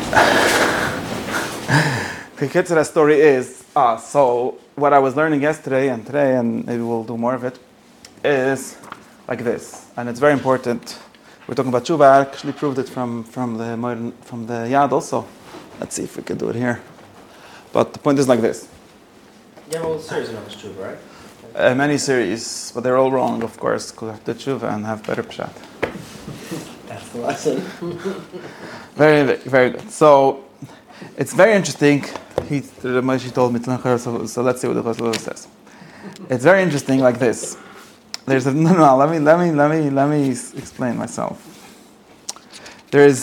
The Kitzur story is, so what I was learning yesterday and today, and maybe we'll do more of it, is like this, and it's very important. We're talking about tshuva. I actually proved it from the Yad also. Let's see if we can do it here. But the point is like this. You have a whole series of tshuva, right? Many series, but they're all wrong, of course, because I have to tshuva and have better pshat. That's the lesson. Very, very good. So it's very interesting. The Moshe told me to learn, so let's see what the Chosrosh says. It's very interesting, like this. Let me explain myself. There is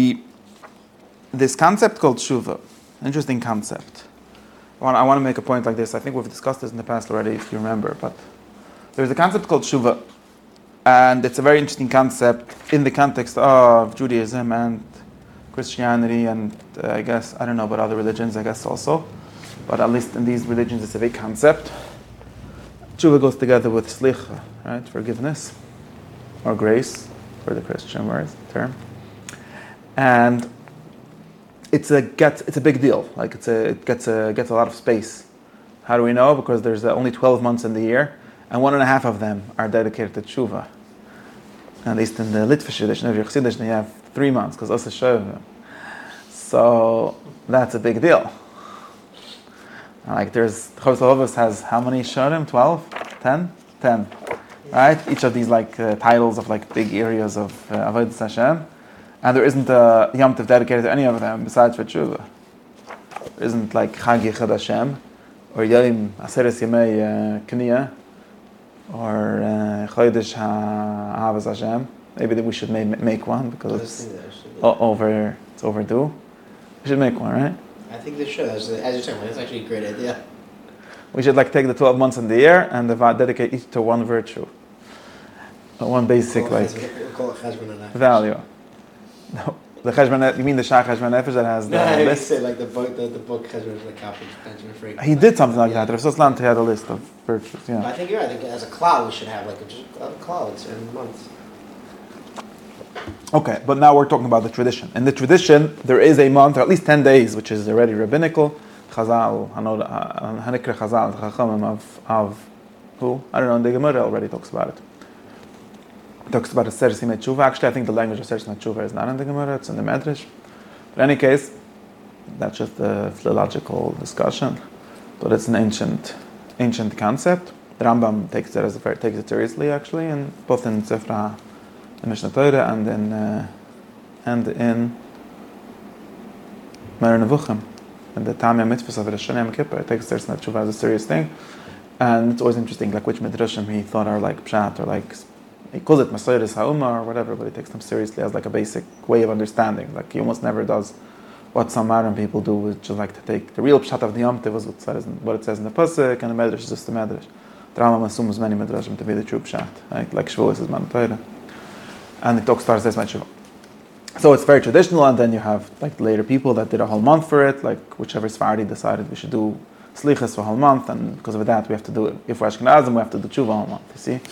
this concept called tshuva. Interesting concept. I want to make a point like this. I think we've discussed this in the past already, if you remember. But there's a concept called tshuva, and it's a very interesting concept in the context of Judaism and Christianity, and I guess, I don't know about other religions, I guess also. But at least in these religions, it's a big concept. Tshuva goes together with slicha, right? Forgiveness, or grace, for the Christian term. And it's a big deal. Like it gets a lot of space. How do we know? Because there's only 12 months in the year, and 1.5 of them are dedicated to tshuva. At least in the Litvish edition of Chassidus, you have 3 months because Osa Shova. So that's a big deal. Like Chosrosh has how many Shorim? 12? 10? 10. Right? Each of these titles of big areas of Avodas Hashem. And there isn't a Yom Tov dedicated to any of them besides for tshuva. There isn't like Chag Yichud Hashem, or Yom Aseres Yemei Kniya, or Chodesh HaAhavas Hashem. Maybe we should make one because it's overdue. We should make one, right? I think they should. As you're saying, that's actually a great idea. We should take the 12 months in the year and dedicate each to one virtue, one basic Call it Cheshbon value. No, the Cheshbon. You mean the Shach Cheshbon Nefesh that has the list? Say the book Cheshbon Benjamin Franklin. He did something like that. Rav Soslan had a list of virtues. Yeah. But I think you're right. I think as a cloud, we should have just clouds and months. Okay, but now we're talking about the tradition. In the tradition, there is a month, or at least 10 days, which is already rabbinical. Chazal, Hanikra Chazal, Chachamim of who? I don't know, the Gemara already talks about it. It talks about a Seres Yimei Tshuva. Actually, I think the language of Seres Yimei Tshuva is not in the Gemara, it's in the Medrash. But in any case, that's just a philological discussion. But it's an ancient concept. The Rambam takes it seriously, actually, and both in Sefra, in Mishnah Torah, and in Moreh Nevuchim, and the Tamya Mitzvahs of Rosh Hashanah Yom Kippur. It takes Seres Yimei Tshuva as a serious thing, and it's always interesting, which midrashim he thought are pshat, or he calls it Masoyres Ha'umah or whatever, but he takes them seriously as a basic way of understanding. He almost never does what some modern people do, which is to take the real pshat of the Yom Tov, what it says in the Pasuk, and the Medrash is just the Medrash. The Rambam assumes many Medrashim to be the true pshat, like Shavuos is Man Torah. And the starts as Tshuva. So it's very traditional, and then you have later people that did a whole month for it, whichever Sephardi decided we should do Slichas for a whole month, and because of that we have to do it. If we're Ashkenazim, we have to do Tshuva a whole month, you see?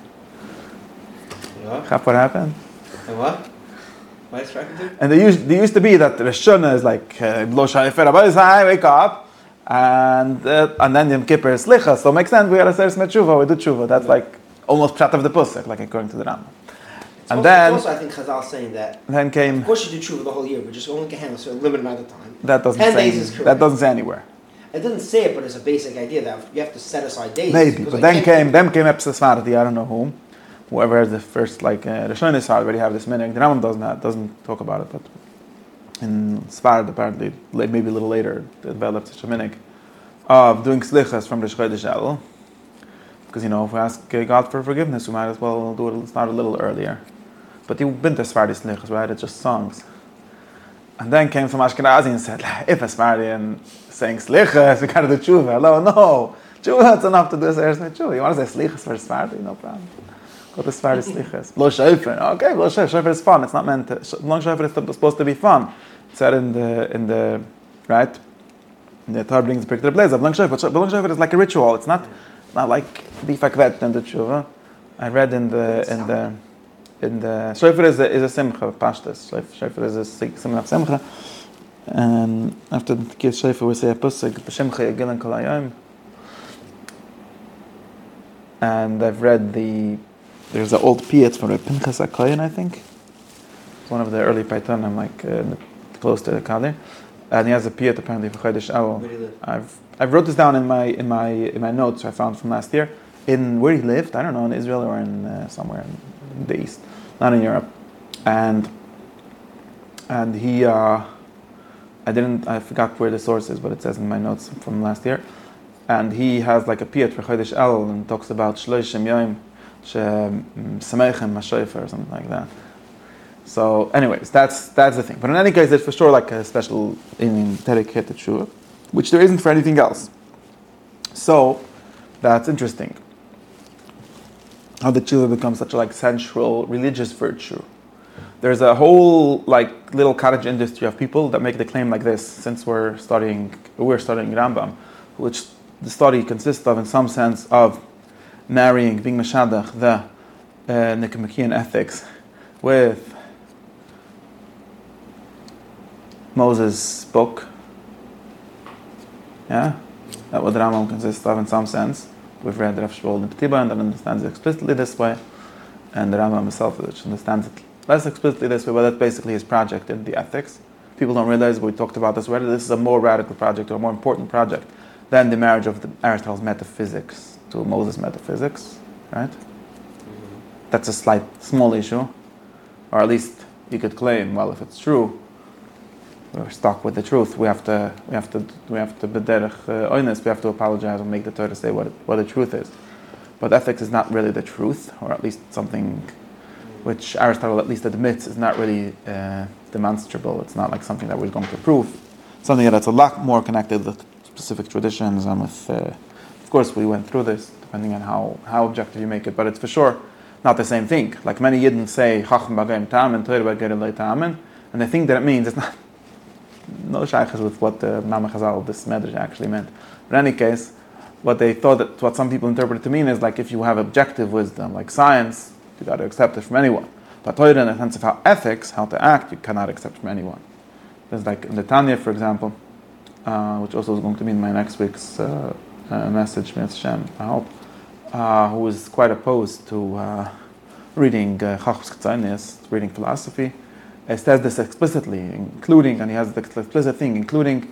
What happened? And what? What is tracking to? And there used to be that Rosh Hashanah is Lo Shayfer Abayis, wake up, and then Yom Kippur is Slicha, so it makes sense, we got to say Tshuva, we do Tshuva. That's almost pshat of the Pasuk, according to the Rambam. And then, also, I think Chazal saying that. Then came. Of course, you do tshuva the whole year, but just only can handle a limited amount of time. That doesn't 10 say. days is correct. That doesn't say anywhere. It doesn't say it, but it's a basic idea that you have to set aside days. Maybe, but then came Epsis Svardi, I don't know whom, whoever has the first Rishon Yisrael already have this minhag. The Rambam doesn't talk about it, but in Sfard apparently maybe a little later developed such a minhag of doing slichas from Rosh Chodesh Elul, because if we ask God for forgiveness, we might as well start a little earlier. But you've been to Sephardi Slichas, right? It's just songs. And then came some Ashkenazi and said, if a Sephardi and saying Slichas, we got to do Tshuva. Hello, no. Tshuva, that's enough to do Seres Yimei Tshuva. You want to say Slichas for Sephardi? No problem. Go to Sephardi Slichas. Lo Shofar. Okay, Lo Shofar is fun. It's not meant to. Long Shofar is supposed to be fun. It said in the right? The Torah brings the particular place of Long Shofar. But Long Shofar is like a ritual. It's not like Bifakvet and the Tshuva. I read in the Shofar is a simcha, pashtas. Shofar is a simcha of simcha, And after the Tekiyas Shofar, we say a pasuk, B'Shem Chaya Gilan Kol Hayom. And I've read there's an old piyut from Pinchas HaKohen, I think. It's one of the early Paitanim, like close to the Kadir. And he has a piyut apparently for Chodesh Elul. Where do you live? I've wrote this down in my notes I found from last year. In where he lived, I don't know, in Israel or in somewhere in the East, not in Europe. And he, I forgot where the source is, but it says in my notes from last year. And he has like a piyut for Chodesh Elul and talks about Shloshim Yom She'Sameichem HaShofar or something like that. So, anyways, that's the thing. But in any case, there's for sure like a special evening dedicated to it, which there isn't for anything else. So, that's interesting. How the tshuva becomes such a like central religious virtue. There's a whole like little cottage industry of people that make the claim like this. Since we're studying Rambam, which the study consists of, in some sense, of marrying, being meshadach, the Nicomachean ethics with Moses' book. Yeah, that what the Rambam consists of in some sense. We've read Rav Shmuel in Petiba and that understands it explicitly this way, and the Rambam himself which understands it less explicitly this way, but that's basically his project in the ethics. People don't realize, we talked about this already, this is a more radical project or a more important project than the marriage of Aristotle's metaphysics to Moses' metaphysics, right? That's a small issue, or at least you could claim, well, if it's true, we're stuck with the truth. We have to b'derech oinus. We have to apologize and make the Torah say what the truth is. But ethics is not really the truth, or at least something which Aristotle at least admits is not really demonstrable. It's not like something that we're going to prove. Something that's a lot more connected with specific traditions and with. Of course, we went through this, depending on how objective you make it. But it's for sure not the same thing. Like many Yidden say, Chacham b'Gayim ta'amen, Torah b'Gayim lo ta'amen, and they think that it means it's not. No shaykhs with what the Mama Chazal, this medrash actually meant. But in any case, what some people interpret it to mean is like if you have objective wisdom, like science, you got to accept it from anyone. But Torah, in the sense of how to act, you cannot accept from anyone. There's like in the Tanya, for example, which also is going to be in my next week's message, Mitzvah Shem, I hope, who is quite opposed to reading Chachos Chtzanis, reading philosophy. It says this explicitly, including, and he has the explicit thing, including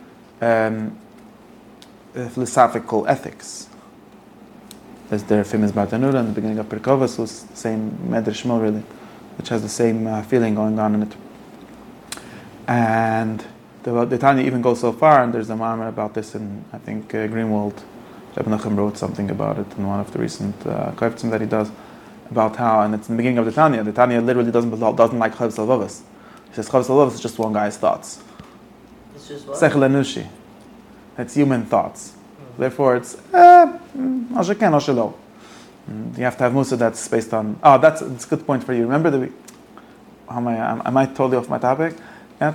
philosophical ethics. There's the famous Bartanura in the beginning of Pirkei, who's the same Medrash Shmuel really, which has the same feeling going on in it. And the Tanya even goes so far, and there's a ma'amer about this in, I think, Greenwald. Rebbe Nachum wrote something about it in one of the recent koiftzim that he does, about how, and it's in the beginning of the Tanya literally doesn't like Chovos HaLevavos. He says Chovos HaLevavos is just one guy's thoughts. It's just what? Sechel Enushi. It's human thoughts. Therefore, it's you have to have Musa that's based on. Oh, that's a good point for you. Remember am I totally off my topic? Yeah.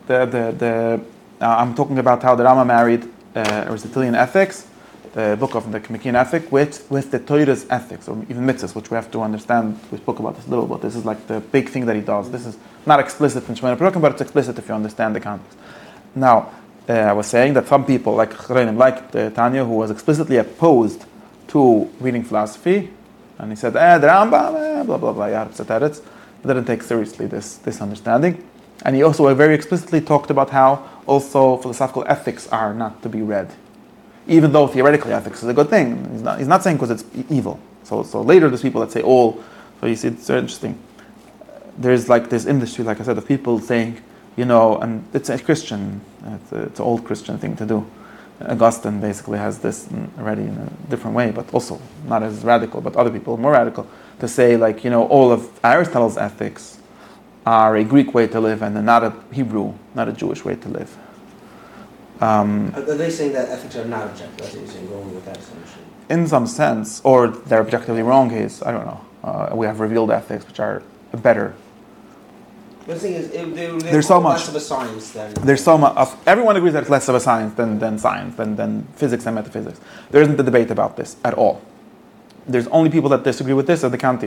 I'm talking about how the Rama married Aristotelian ethics, the book of the Nicomachean ethic, with the Torah's ethics, or even mitzvahs, which we have to understand. We spoke about this a little bit. This is like the big thing that he does. This is not explicit in Shemona Perukim, but it's explicit if you understand the context. Now, I was saying that some people, like Tanya, who was explicitly opposed to reading philosophy, and he said, the Rambam, blah, blah, blah, didn't take seriously this understanding. And he also very explicitly talked about how also philosophical ethics are not to be read, even though theoretically ethics is a good thing. He's not saying because it's evil. So later there's people that say all. So you see, it's very interesting. There's like this industry, like I said, of people saying, and it's a Christian, it's an old Christian thing to do. Augustine basically has this already in a different way, but also not as radical, but other people more radical, to say like, all of Aristotle's ethics are a Greek way to live and not a Hebrew, not a Jewish way to live. Are they saying that ethics are not objective? That's what you're saying, going with that assumption. In some sense, or they're objectively wrong is, I don't know. We have revealed ethics which are better. The thing is, there's so much less of a science than... There's so much of... Everyone agrees that it's less of a science than science, than physics and metaphysics. There isn't a debate about this at all. There's only people that disagree with this are the Kantians.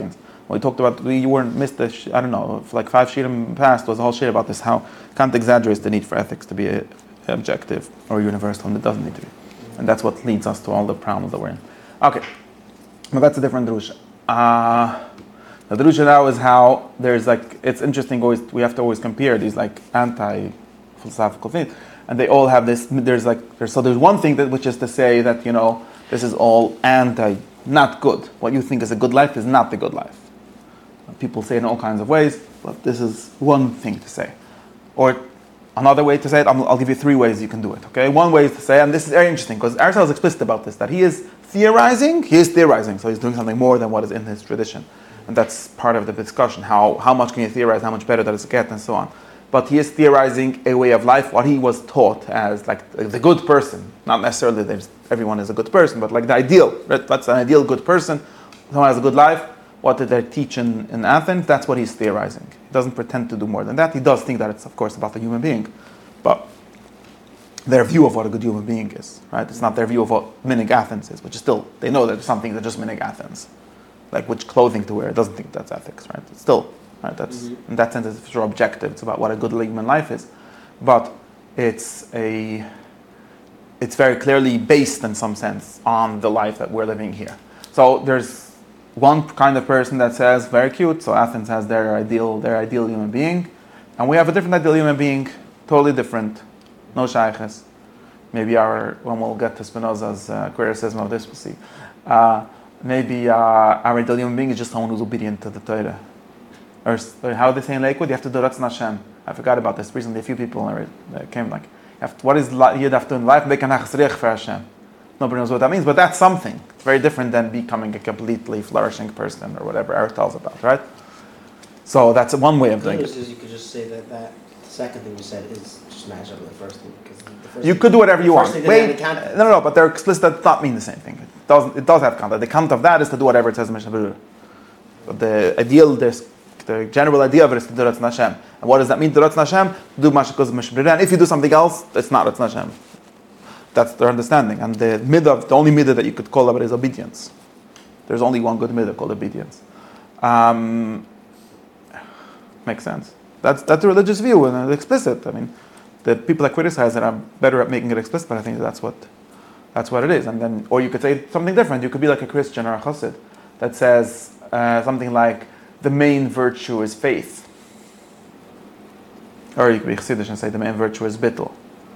We talked about, we weren't missed the, I don't know, like 5 shirim past was a whole shit about this, how Kant exaggerates the need for ethics to be objective or universal, and it doesn't need to be. And that's what leads us to all the problems that we're in. Okay, but that's a different drusha. The drusha now is how there's like, it's interesting, always we have to always compare these like anti-philosophical things, and they all have this, there's one thing that, which is to say that, this is all not good. What you think is a good life is not the good life. People say it in all kinds of ways, but this is one thing to say. Or another way to say it, I'll give you 3 ways you can do it, okay? One way is to say, and this is very interesting, because Aristotle is explicit about this, that he is theorizing, so he's doing something more than what is in his tradition. And that's part of the discussion, how much can you theorize, how much better does it get, and so on. But he is theorizing a way of life, what he was taught as like the good person. Not necessarily that everyone is a good person, but like the ideal, right? That's an ideal good person, someone has a good life. What did they teach in Athens? That's what he's theorizing. He doesn't pretend to do more than that. He does think that it's, of course, about the human being. But their view of what a good human being is, right? It's not their view of what Minig Athens is, which is still, they know that there's something that just Minig Athens. Like which clothing to wear, it doesn't think that's ethics, right? It's still, right? That's, in that sense, it's sure objective. It's about what a good human life is. But it's very clearly based in some sense on the life that we're living here. So there's one kind of person that says, very cute, so Athens has their ideal human being, and we have a different ideal human being, totally different, no shaykhs. Maybe when we'll get to Spinoza's criticism of this, we'll see. Maybe our ideal human being is just someone who's obedient to the Torah. Or how they say in Lakewood, you have to do Ratzon Hashem. I forgot about this recently. A few people came like, what is Yid have to do in life? Make an achzriach for Hashem. Nobody knows what that means, but that's something. It's very different than becoming a completely flourishing person or whatever Aristotle's about, right? So that's one way of doing it. You could just say that the second thing you said is just match up with the first thing. Because the first you thing, could do whatever you want. Wait, no, but they're explicit. That does not mean the same thing. It does have content. The content of that is to do whatever it says in Mishnah Berurah. But the general idea of it is to do Ratzon Hashem. And what does that mean to Ratzon Hashem? Do Mashakos Mishnah Berurah. And if you do something else, it's not Ratzon Hashem. That's their understanding. And the only midah that you could call of it is obedience. There's only one good midah called obedience. Makes sense. That's a religious view and it's explicit. I mean, the people that criticize it are better at making it explicit, but I think that's what it is. And then, or you could say something different. You could be like a Christian or a Chassid that says something like the main virtue is faith, or you could be Chassidish and say the main virtue is bittul.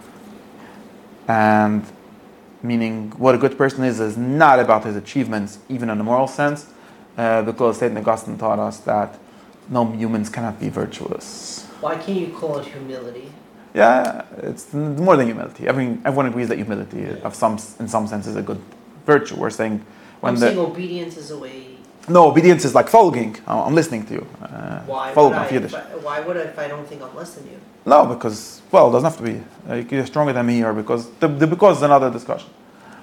And meaning what a good person is not about his achievements, even in a moral sense, because St. Augustine taught us that no humans cannot be virtuous. Why can't you call it humility? Yeah, it's more than humility. I mean, everyone agrees that humility, in some sense, is a good virtue. We're saying I'm saying obedience is a way. No, obedience is like following. I'm listening to you. Why follow would my I? Yiddish. Why would I if I don't think I'm less than you? No, because it doesn't have to be. You're stronger than me, or because the because is another discussion.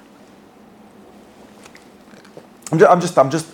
I'm just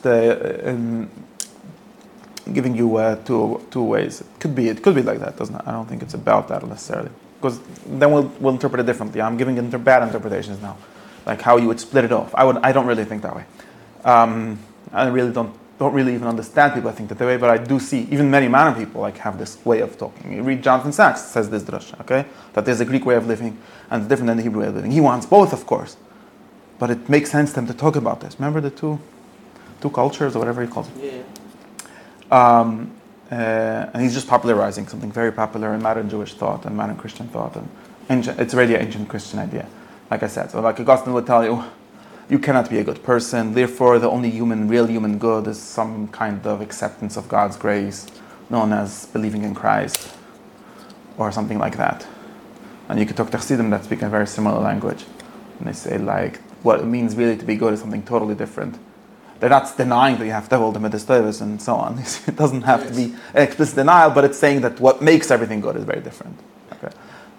giving you two ways. It could be like that, doesn't it? I don't think it's about that necessarily, because then we'll interpret it differently. I'm giving bad interpretations now, like how you would split it off. I don't really think that way. I really don't really even understand people that think that way, but I do see even many modern people like have this way of talking. You read Jonathan Sachs says this drasha, okay, that there's a Greek way of living and it's different than the Hebrew way of living. He wants both, of course, but it makes sense to him to talk about this. Remember the two cultures or whatever he calls it. Yeah. And he's just popularizing something very popular in modern Jewish thought and modern Christian thought, and it's already an ancient Christian idea. Like I said, so like Augustine would tell you, you cannot be a good person. Therefore, the only real human good is some kind of acceptance of God's grace, known as believing in Christ, or something like that. And you could talk to Chassidim that speak a very similar language, and they say like what it means really to be good is something totally different. They're not denying that you have to hold the midas tovos and so on. It doesn't have to be an explicit denial, but it's saying that what makes everything good is very different. Okay,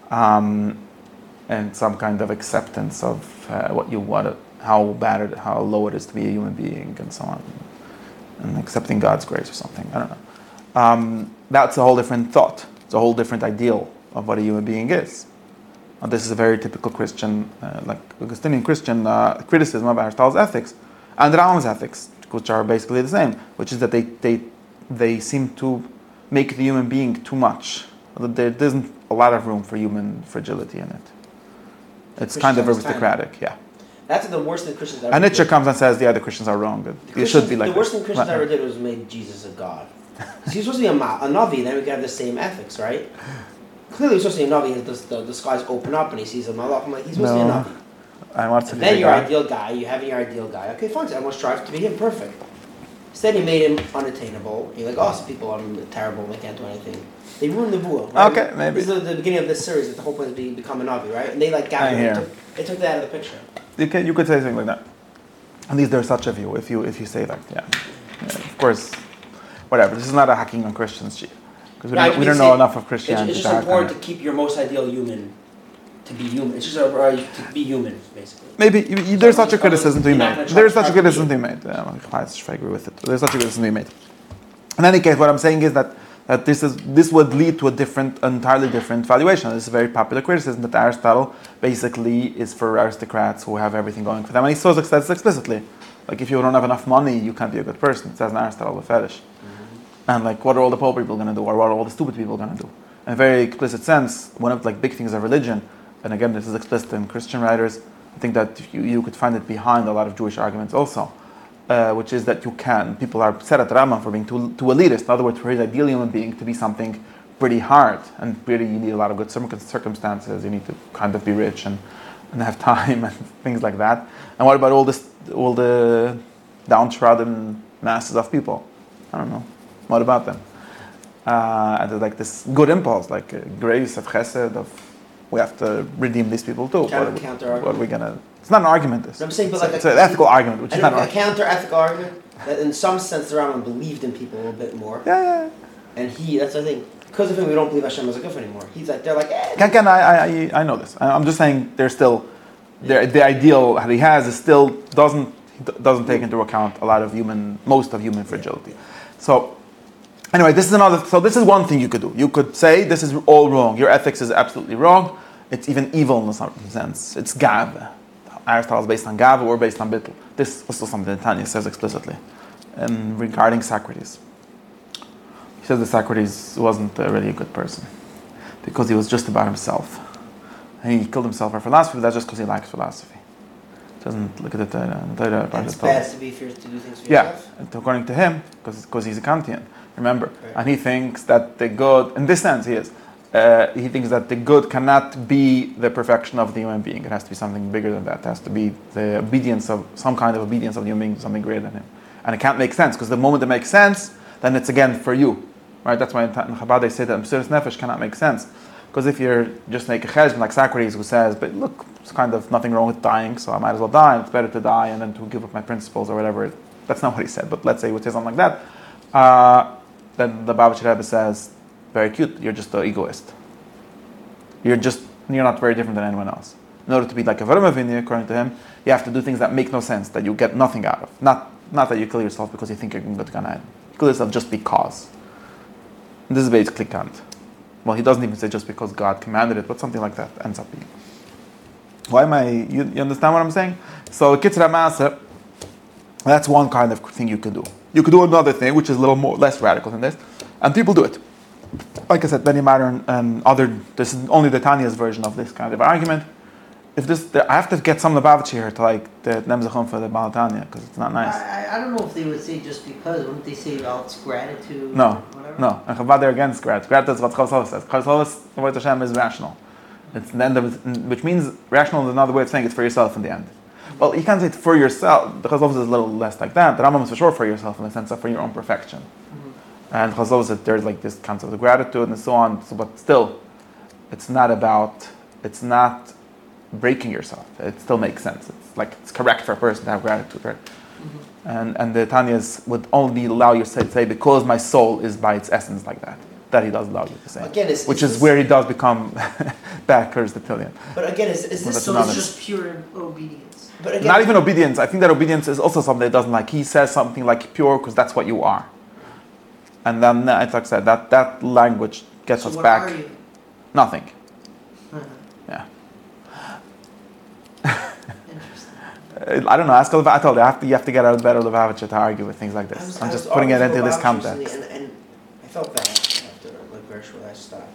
and some kind of acceptance of what you want, how bad how low it is to be a human being, and so on, and accepting God's grace or something. I don't know. That's a whole different thought. It's a whole different ideal of what a human being is. And this is a very typical Christian, like Augustinian Christian criticism of Aristotle's ethics and Rambam's ethics, which are basically the same, which is that they seem to make the human being too much. There isn't a lot of room for human fragility in it. It's kind of aristocratic, yeah. That's the worst thing Christians ever And Nietzsche did. comes and says, yeah, the Christians are wrong. It should be like the worst this. thing Christians Right. ever did was made Jesus a god. He's supposed to be a Navi, then we can have the same ethics, right? Clearly, he's supposed to be a Navi. The skies open up and he sees a Malach. I'm like, he's supposed to be a No. Navi. I want to And be then the your guy. ideal guy, you have your ideal guy. Okay, fine, so everyone strives to be him, perfect. Instead, he made him unattainable. You're like, oh, some people are terrible, they can't do anything. They ruined the Vua. Right? Okay, maybe. This is the beginning of this series, that the whole point is become a Navi, right? And they like I gathered hear. they took that out of the picture. You could say something like that. At least there's such a view if you say that. Yeah. Of course, whatever. This is not a hacking on Christians, because we don't know enough of Christianity. It's to just hack on important it. to keep your most ideal human to be human. It's just to be human, basically. Maybe there's such a criticism to be You're not made. gonna There's try such a to criticism be to be made. I agree with it. There's such a criticism to be made. In any case, what I'm saying is that this would lead to entirely different valuation. This is a very popular criticism that Aristotle basically is for aristocrats who have everything going for them, and he says explicitly, like if you don't have enough money, you can't be a good person. It says in Aristotle, the fetish. And like, what are all the poor people going to do, or what are all the stupid people going to do? In a very explicit sense, one of the big things of religion, and again, this is explicit in Christian writers. I think that you could find it behind a lot of Jewish arguments also, which is that people are set at Rambam for being too elitist. In other words, for his ideal human being to be something pretty hard, and really you need a lot of good circumstances. You need to kind of be rich and have time and things like that. And what about all the downtrodden masses of people? I don't know. What about them? And there's like this good impulse, like grace of chesed, of we have to redeem these people too. What are we gonna? It's not an argument. I'm saying, but it's an ethical argument, which is not an a argument. counter-ethical argument that in some sense the Rambam believed in people a little bit more. Yeah. And that's the thing. Because of him, we don't believe Hashem is a guf anymore. They're like, I know this. I'm just saying there's still the ideal that he has is still doesn't take into account most of human fragility. So anyway, this is one thing you could do. You could say this is all wrong. Your ethics is absolutely wrong. It's even evil in some sense. It's gav. Aristotle is based on gav, or based on bittul. This is also something that Tanya says explicitly. And regarding Socrates, he says that Socrates wasn't really a good person because he was just about himself. And he killed himself for philosophy, but that's just because he likes philosophy. Doesn't look at it. it's bad to be fierce to do things for Yeah, yourself. and according to him, because he's a Kantian, remember, and he thinks that the good, in this sense, he is. He thinks that the good cannot be the perfection of the human being. It has to be something bigger than that. It has to be the obedience of some kind of obedience of the human being, something greater than him. And it can't make sense because the moment it makes sense, then it's again for you, right? That's why in Chabad they say that Mesiras Nefesh cannot make sense. Because if you're just make a cheshbon like Socrates, who says, but look, it's kind of nothing wrong with dying, so I might as well die, and it's better to die and then to give up my principles or whatever. That's not what he said, but let's say he would say something like that. Then the Babich Rebbe says, very cute, you're just an egoist. You're not very different than anyone else. In order to be like a Avram Avinu, according to him, you have to do things that make no sense, that you get nothing out of. Not that you kill yourself because you think you're going to go to Gan Eden. You kill yourself just because. And this is basically Kant. Well, he doesn't even say just because God commanded it, but something like that ends up being. Why am I? You understand what I'm saying? So Kitzur HaMaaseh, that's one kind of thing you can do. You could do another thing, which is a little less radical than this, and people do it. Like I said, Benny Matter and other. This is only the Tanya's version of this kind of argument. I have to get some Lubavitcher here to like the Nemzachon for the Baal Tanya because it's not nice. I don't know if they would say just because. Wouldn't they say it's gratitude? No, or whatever? no. And Chabad they're against gratitude. Gratitude is what Chazal says. Chazal Hashem is rational. It's the end of it, which means rational is another way of saying it's for yourself in the end. Well, you can't say it for yourself. The Chazal is a little less like that. The Rambam is for sure for yourself in the sense of for your own perfection. Mm-hmm. And Chazal says there's like this concept of gratitude and so on. So, but still, it's not breaking yourself. It still makes sense. It's correct for a person to have gratitude, right? Mm-hmm. And the Tanyas would only allow you to say because my soul is by its essence like that. That he does allow you to say. Again, which is where he does become backwards the pillion. But again, is this So it's just pure obedience. But again, not even obedience. I think that obedience is also something that doesn't like. He says something like pure because that's what you are. And then, like I said, that language gets us back. What are you? Nothing. Uh-huh. Yeah. Interesting. I don't know. Ask I told you, you have to get out better Lubavitcher to argue with things like this. I'm just putting it into this context. And I felt bad after, like, very shortly I stopped.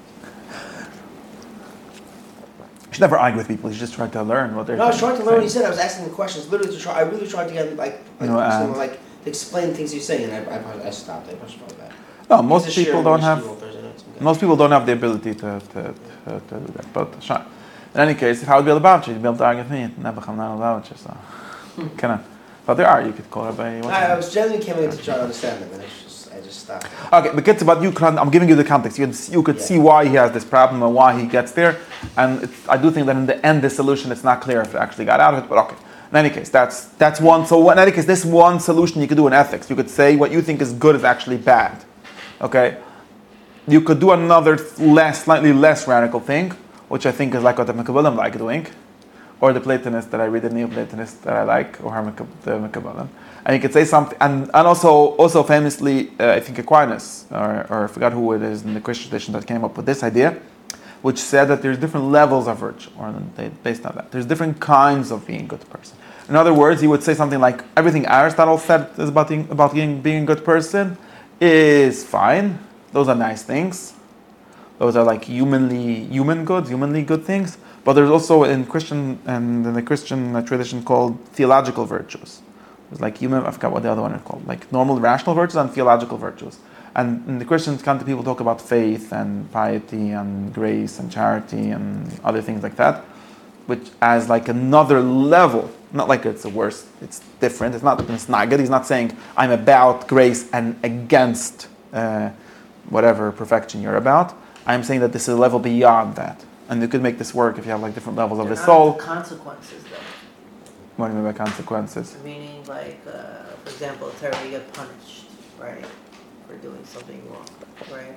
You should never argue with people. You should just try to learn what they're No, I was trying to learn what he saying. said. I was asking the questions, literally I really tried to get, someone, to explain things he's saying, and I stopped. I pushed my back. No, most people don't have the ability to do that. But sure. In any case, if I would be Lubavitcher, you'd be able to argue with me. Never come down Lubavitcher, so kind but there are. You could call it by. I was genuinely coming to try to understand them, and I just stopped. Okay, but kids, about Ukraine, I'm giving you the context. You could see why he has this problem and why he gets there. And I do think that in the end, the solution, it's not clear if it actually got out of it. But okay, in any case, that's one. So in any case, this one solution you could do in ethics. You could say what you think is good is actually bad. Okay, you could do another slightly less radical thing, which I think is like what the Mekabalim like doing, or the Platonists that I read, the Neoplatonists that I like, or the Mekabalim. And you could say something, and also famously, I think Aquinas, or I forgot who it is in the Christian tradition that came up with this idea, which said that there's different levels of virtue, or based on that. There's different kinds of being a good person. In other words, he would say something like, everything Aristotle said is about being a good person is fine. Those are nice things. Those are like humanly good things. But there's also in the Christian tradition called theological virtues. It's like I forgot what the other one is called. Like normal rational virtues and theological virtues. And in the Christian kind of people talk about faith and piety and grace and charity and other things like that, which as like another level. Not like it's the worst. It's different. It's not good. He's not saying I'm about grace and against whatever perfection you're about. I'm saying that this is a level beyond that. And you could make this work if you have like different levels of the soul. Consequences, though. What do you mean by consequences? Meaning, like, for example, terror, you get punished, right, for doing something wrong, right?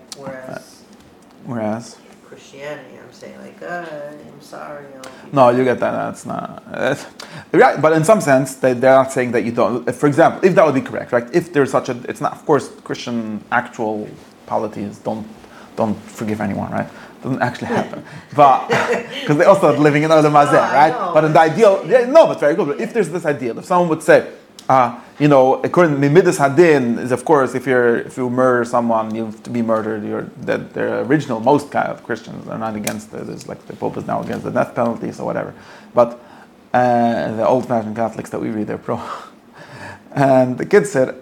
Whereas Christianity, I'm saying, like, I'm sorry. No, you get that. That's not. Right, but in some sense, they're not saying that you don't. For example, if that would be correct, right? If there's such a, it's not. Of course, Christian actual polities don't forgive anyone, right? Doesn't actually happen, but because they also are living in Olam Hazeh, right? But in the ideal, but very good. But if there's this ideal, if someone would say, according to Midas Hadin, is of course if you murder someone, you have to be murdered. The original most kind of Christians are not against there's like the Pope is now against the death penalty, so whatever. But the old-fashioned Catholics that we read, they're pro. And the kids said,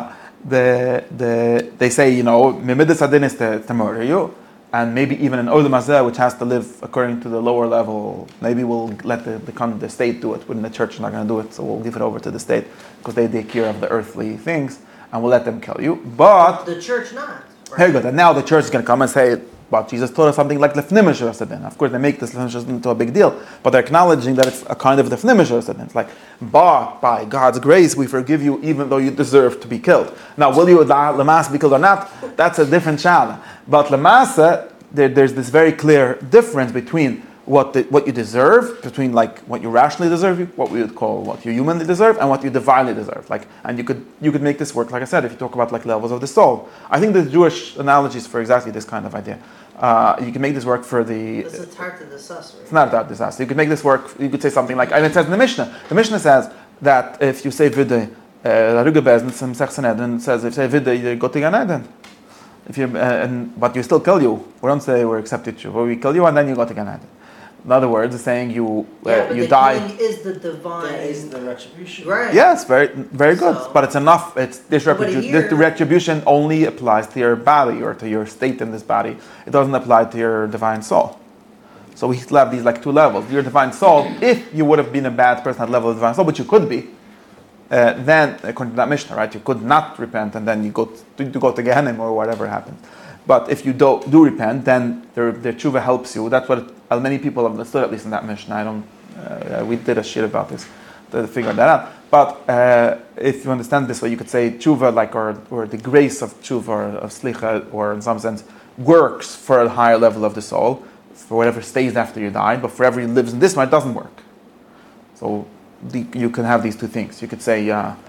they say, Midas Hadin is to murder you. And maybe even an Olam Hazeh, which has to live according to the lower level, maybe we'll let the state do it. When the church is not going to do it, so we'll give it over to the state because they take care of the earthly things, and we'll let them kill you. But the church not. Right? Very good. And now the church is going to come and say, but Jesus taught us something like Lefnim Mishra Sedin. Of course, they make this into a big deal, but they're acknowledging that it's a kind of Lefnim Mishra Sedin. It's like, but by God's grace, we forgive you even though you deserve to be killed. Now, will you Lamas be killed or not? That's a different challenge. But Lamasa, there's this very clear difference between what you deserve, between like what you rationally deserve, what we would call what you humanly deserve, and what you divinely deserve. Like, and you could make this work, like I said, if you talk about like levels of the soul. I think the Jewish analogies for exactly this kind of idea. You can make this work for the. It's hard to discuss, right? It's not that disaster. You could make this work. You could say something like, and it says in the Mishnah. The Mishnah says that if you say Videi, Larugabez and says if you say Videi, you go to Gan Eden. But you still kill you. We don't say we accepted you. But we kill you and then you go to Gan Eden. In other words, it's saying you die. Killing is the divine. That is the retribution. Right. Yes, very very good. So, but it's enough. This retribution only applies to your body or to your state in this body. It doesn't apply to your divine soul. So we still have these like two levels. Your divine soul, if you would have been a bad person at the level of divine soul, but you could be, then according to that Mishnah, right, you could not repent and then you go to Gehenna or whatever happens. But if you do repent, then the tshuva helps you. That's what many people have understood, at least in that Mishnah. We did a shit about this to figure that out. But if you understand this way, you could say tshuva, like or the grace of tshuva or of slicha, or in some sense works for a higher level of the soul, for whatever stays after you die. But for whatever lives in this one, it doesn't work. So you can have these two things. You could say,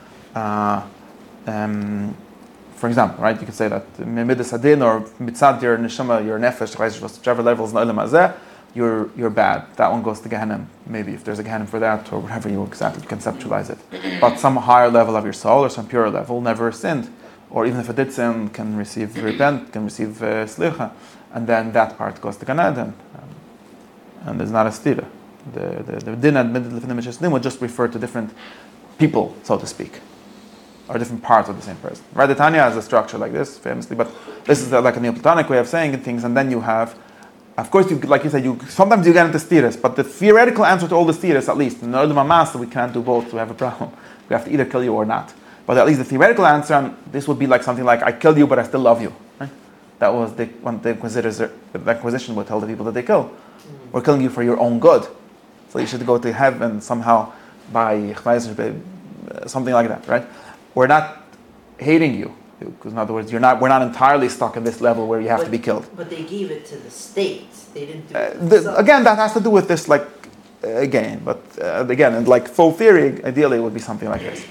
for example, right? You could say that midas hadin or mitzad your neshama, your nefesh, whichever level is in Olam Hazeh, you're bad. That one goes to Gehenna. Maybe if there's a Gehenna for that, or whatever you exactly conceptualize it. But some higher level of your soul, or some purer level, never sinned, or even if it did sin, can receive slicha, and then that part goes to Gan Eden, and there's not a stira. The din admitted in the Mishas would just refer to different people, so to speak, or different parts of the same person. Right? The Tanya has a structure like this, famously, but this is like a Neoplatonic way of saying things, and then you have, of course, like you said, sometimes you get into stiras, but the theoretical answer to all the stiras, at least, in the Olam HaMaaseh, we can't do both, we have a problem. We have to either kill you or not. But at least the theoretical answer, and this would be like something like, I killed you, but I still love you. Right? That was what the Inquisition would tell the people that they kill. We're killing you for your own good. So you should go to heaven somehow by something like that, right? We're not hating you. Because in other words, we're not entirely stuck at this level where you have to be killed. But they gave it to the states. They didn't do it again, that has to do with this, like, again, but again, and like full theory, ideally it would be something like this.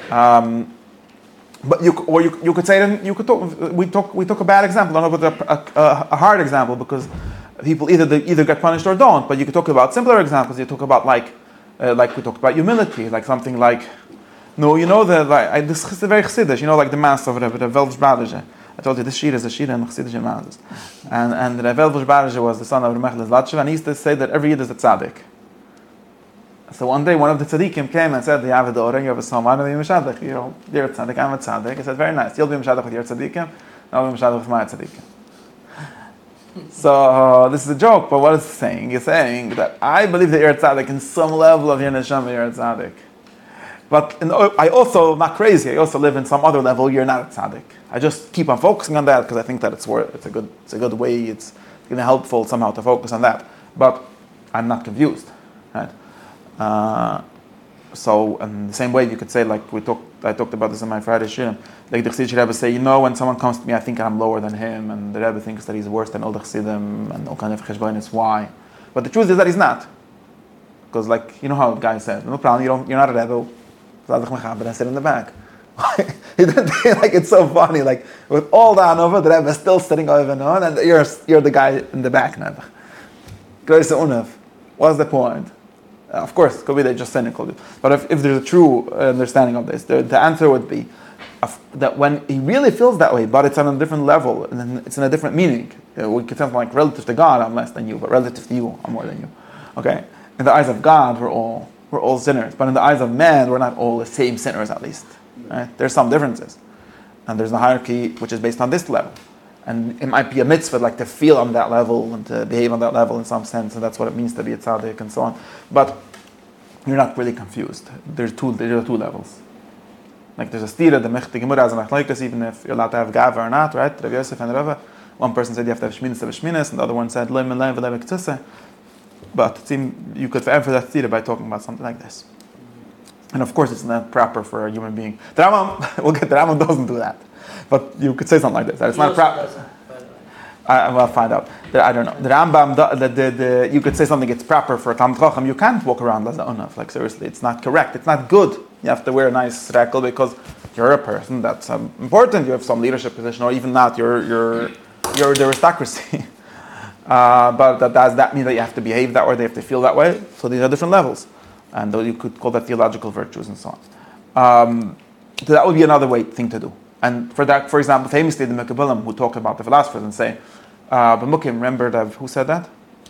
But you could say, we took a bad example, not a hard example, because people either get punished or don't. But you could talk about simpler examples. You talk about like we talked about humility, like something like, no, this is very chassidish, like the mass of the Velvish Badische. I told you this shir is a shir in chassidish masses, and the Velvish Badische was the son of the Mechel Zlatchev, and he used to say that every yid is a tzaddik. So one day, one of the tzaddikim came and said, "You have a daughter, you have a son. Why don't you be mishadach? You're a tzaddik, I'm a tzaddik." He said, "Very nice. You'll be mishadach with your tzaddikim, I'll be mishadach with my tzaddikim." So this is a joke, but what is it saying? He's saying that I believe that you're a tzaddik in some level of your neshama, you're a tzaddik. But I also, not crazy, I also live in some other level, you're not a tzaddik. I just keep on focusing on that because I think that it's a good way, it's going to be helpful somehow to focus on that. But I'm not confused, right? So in the same way, you could say, like I talked about this in my Friday shirim, like the Chassidish Rebbe say, when someone comes to me, I think I'm lower than him, and the Rebbe thinks that he's worse than all the Chassidim, and all kind of cheshbonis. Why? But the truth is that he's not, because how the guy says, no problem, you're not a Rebbe, but I sit in the back. He didn't it's so funny, like with all the Anova, the Rebbe is still sitting over and you're the guy in the back now. What's the point? Of course, it could be they're just cynical. But if there's a true understanding of this, the answer would be that when he really feels that way, but it's on a different level, and then it's in a different meaning. We could say something like, relative to God, I'm less than you, but relative to you, I'm more than you. Okay? In the eyes of God, we're all sinners. But in the eyes of man, we're not all the same sinners, at least. Right? There's some differences. And there's a hierarchy which is based on this level. And it might be a mitzvah, to feel on that level and to behave on that level in some sense, and that's what it means to be a tzaddik and so on. But you're not really confused. There are two levels. Like there's a stira, the Gemara has an achlokes, even if you're allowed to have gava or not, right? Rav Yosef and Rava. One person said you have to have shminis, and the other one said leim and leim v'leim k'tzise. But it seemed you could forever that stira by talking about something like this. And of course, it's not proper for a human being. The Rambam doesn't do that. But you could say something like this. That it's not proper. I'll find out. I don't know. The Rambam, you could say something. It's proper for a Talmid Chacham. You can't walk around as onav. Like seriously, it's not correct. It's not good. You have to wear a nice rekel because you're a person that's important. You have some leadership position, or even not. You're the aristocracy. But does that mean that you have to behave that way? They have to feel that way. So these are different levels, and you could call that theological virtues and so on. So that would be another thing to do. And for that, for example, famously the Mekabelim who talk about the philosophers and say, B'mukim, remember who said that?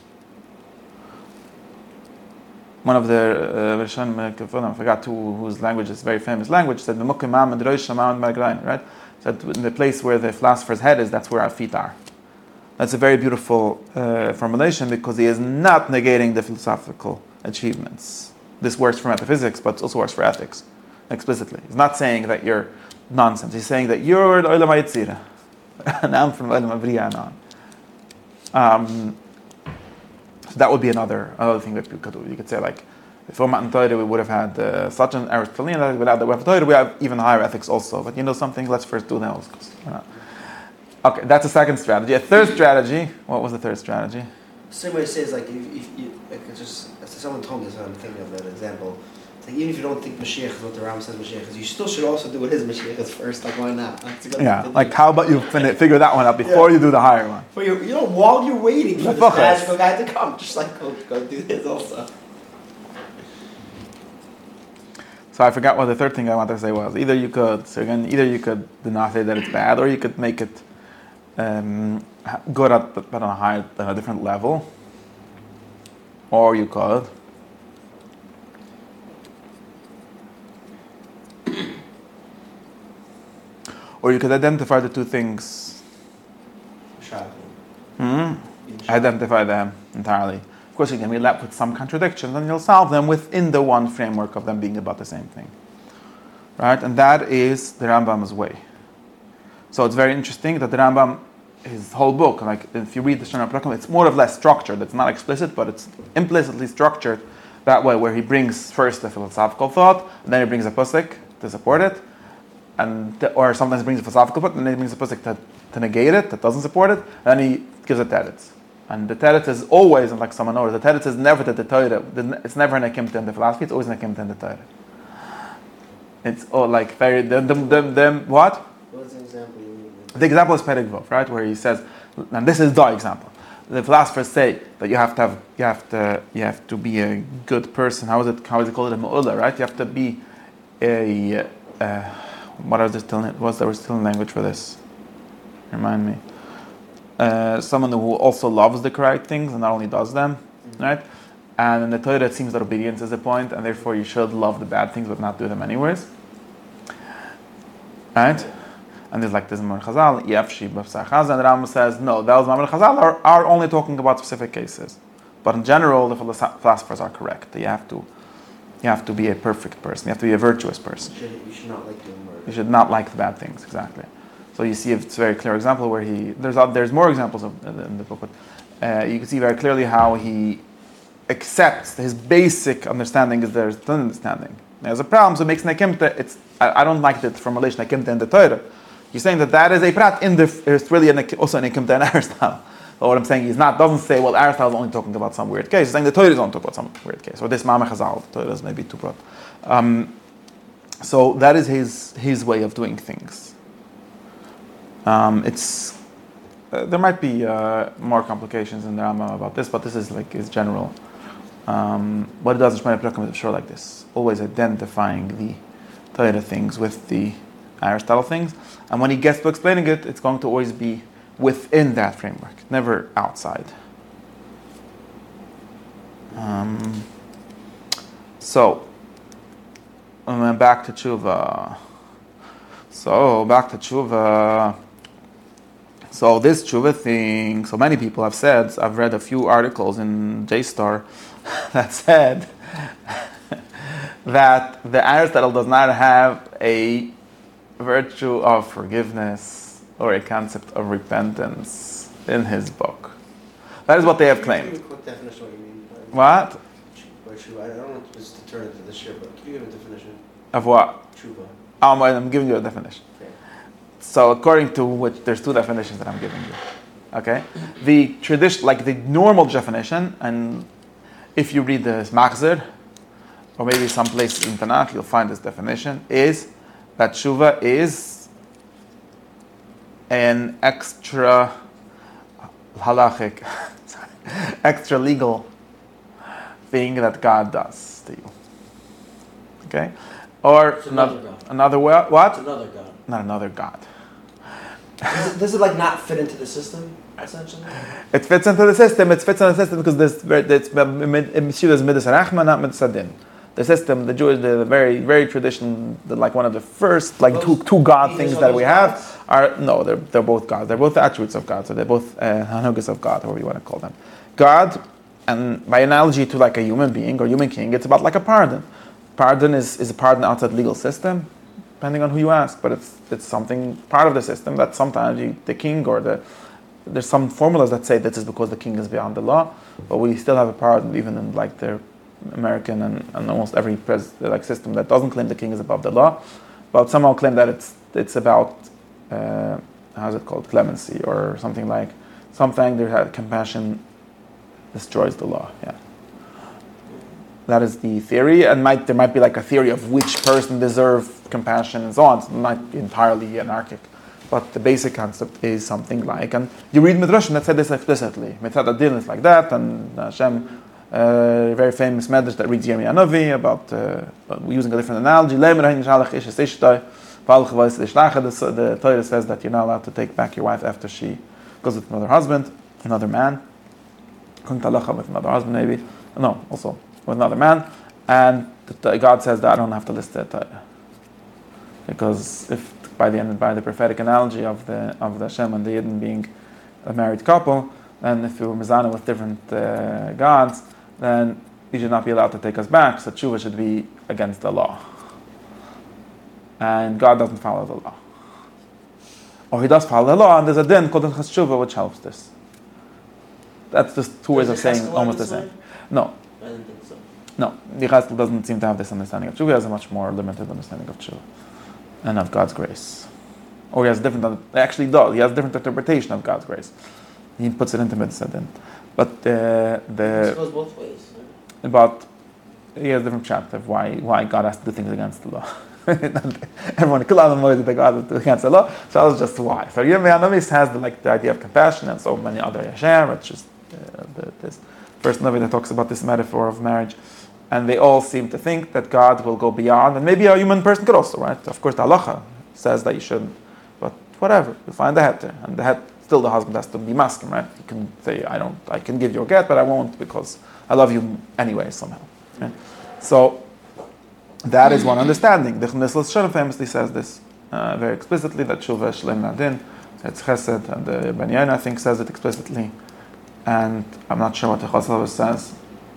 One of the Rishonim Mekabelim, I forgot whose language is very famous language, said, B'mukim ma'am and rosh ma'am ma'grain, right? Said in the place where the philosopher's head is, that's where our feet are. That's a very beautiful formulation because he is not negating the philosophical achievements. This works for metaphysics, but it also works for ethics, explicitly. He's not saying that you're nonsense. He's saying that you're the Olam HaYetzirah, and I'm from Olam HaBriya and on. So that would be another thing that you could do. You could say, like, before Matan Torah, we would have had such an Aristotelian. Without the Matan Torah, we have even higher ethics also. But something, let's first do those. Okay, that's a second strategy. A third strategy. What was the third strategy? Same way it says, like, if you, like, it's just, someone told me this, I'm thinking of an example. Like, even if you don't think Mashiach is what the Ram says Mashiach is, you still should also do what his Mashiach is first. Like, why not? That's a good Yeah, thing to like do. how about you figure that one out before you do the higher one? But while you're waiting for this Focus. magical guy to come, just like go do this also. So I forgot what the third thing I wanted to say was. Either you could do not say that it's bad, or you could make it good but on a different level, or you could. Or you could identify the two things. Identify them entirely. Of course, you can be left with some contradictions, and you'll solve them within the one framework of them being about the same thing. Right? And that is the Rambam's way. So it's very interesting that the Rambam, his whole book, like if you read the Shana Prakim, it's more or less structured. It's not explicit, but it's implicitly structured that way, where he brings first the philosophical thought, and then he brings a pasuk to support it, or sometimes he brings a philosophical thought, and then he brings a pasuk to negate it, that doesn't support it, and then he gives a teretz. And the teretz is always, and like someone knows, the teretz is never that the Torah, it's never an akimta in the philosophy, it's always an akimta in the Torah. It's all like very, what? What's an example you mean? The example is Perek Vov, right, where he says, and this is the example. The philosophers say that you have to be a good person. How is it called? A mu'ula, right? You have to be a what's the still language for this? Remind me. Someone who also loves the correct things and not only does them, right? And in the Torah, it seems that obedience is the point, and therefore you should love the bad things but not do them anyways, right? And there's like this Mamar Chazal, Yafshi, Bafsar Chazal, and the Rambam says, no, those Mamar Chazal are only talking about specific cases. But in general, the philosophers are correct. You have to be a perfect person. You have to be a virtuous person. You should not like doing murder. You should not like the bad things, exactly. So you see it's a very clear example where there's more examples in the book, but you can see very clearly how he accepts his basic understanding is there's an understanding. There's a problem, so it makes an akimta. I don't like the formulation akimta in the Torah. You're saying that is a prat in it's really also an akimta in Aristotle. So what I'm saying is doesn't say, well, Aristotle is only talking about some weird case. He's saying the Torah is only talking about some weird case. Or this Mamar Chazal, the Torah is maybe too broad. So that is his way of doing things. There might be more complications in the Rambam about this, but this is like his general. What it does in Shemaya Prakim is sure like this, always identifying the Torah things with the Aristotle things, and when he gets to explaining it, it's going to always be within that framework, never outside. So back to tshuva. So this tshuva thing, so many people have said, I've read a few articles in JSTOR that said that the Aristotle does not have a virtue of forgiveness or a concept of repentance in his book. That is what they have claimed. Can you give me a quick definition of what you mean What? by tshuva? I don't want this to turn into this year, but can you give a definition? Of what? Tshuva. I'm giving you a definition. Okay. So according to which, there's two definitions that I'm giving you. Okay? The tradition, like the normal definition, and if you read the Machzor, or maybe some places in Tanakh, you'll find this definition, is that tshuva is an extra halachic, extra legal thing that God does to you. Okay? Or It's another God. another what? It's another God. Not another God. Does it like not fit into the system, essentially? It fits into the system. It fits into the system because Yeshiva is Midas Rachma, not Midas Adin. The system, the Jewish, the very, very traditional, like one of the first, like two God things that we have are, no, they're both God. They're both attributes of God. So they're both hanugas of God, or whatever you want to call them. God, and by analogy to like a human being or human king, it's about like a pardon. Pardon is a pardon outside the legal system, depending on who you ask, but it's something part of the system that sometimes the king or there's some formulas that say this is because the king is beyond the law, but we still have a pardon even in like the American and almost every system that doesn't claim the king is above the law, but somehow claim that it's about how's it called, clemency or something like something that compassion destroys the law. Yeah. That is the theory, and there might be like a theory of which person deserves compassion and so on. So it might be entirely anarchic. But the basic concept is something like, and you read Midrashim that said this explicitly. Mitzad Adin is like that, and Hashem, very famous Medrash that reads Yirmiyah Novi about using a different analogy. The Torah says that you're not allowed to take back your wife after she goes with another husband, another man. With another husband, maybe. No, also with another man. And God says that I don't have to list the Torah. Because if by the prophetic analogy of the Hashem and the Yidden being a married couple, then if you were mizana with different gods, then you should not be allowed to take us back. So tshuva should be against the law, and God doesn't follow the law, or He does follow the law, and there's a din called tshuva which helps this. That's just two ways of saying almost the same. No, I didn't think so. No, the Chaskel doesn't seem to have this understanding of tshuva. He has a much more limited understanding of tshuva and of God's grace. Or he has actually does. He has a different interpretation of God's grace. He puts it into mitzvah then. But It goes both ways. but he has a different chapter of why God has to do things against the law. Everyone knows that God has to do against the law. So that's just why. So Yirmiyah Novi has the idea of compassion and so many other Yashem, which is this first Novi that talks about this metaphor of marriage. And they all seem to think that God will go beyond, and maybe a human person could also, right? Of course, the halacha says that you shouldn't, but whatever, you find the heter, and the still the husband has to be masculine, right? You can say, I can give you a get, but I won't because I love you anyway somehow. Right? So that is one understanding. The Chnesel Shalom famously says this very explicitly, that Shuvah Shlem Nadin, it's Chesed, and the Ben Yaina, I think, says it explicitly, and I'm not sure what the Chazal says.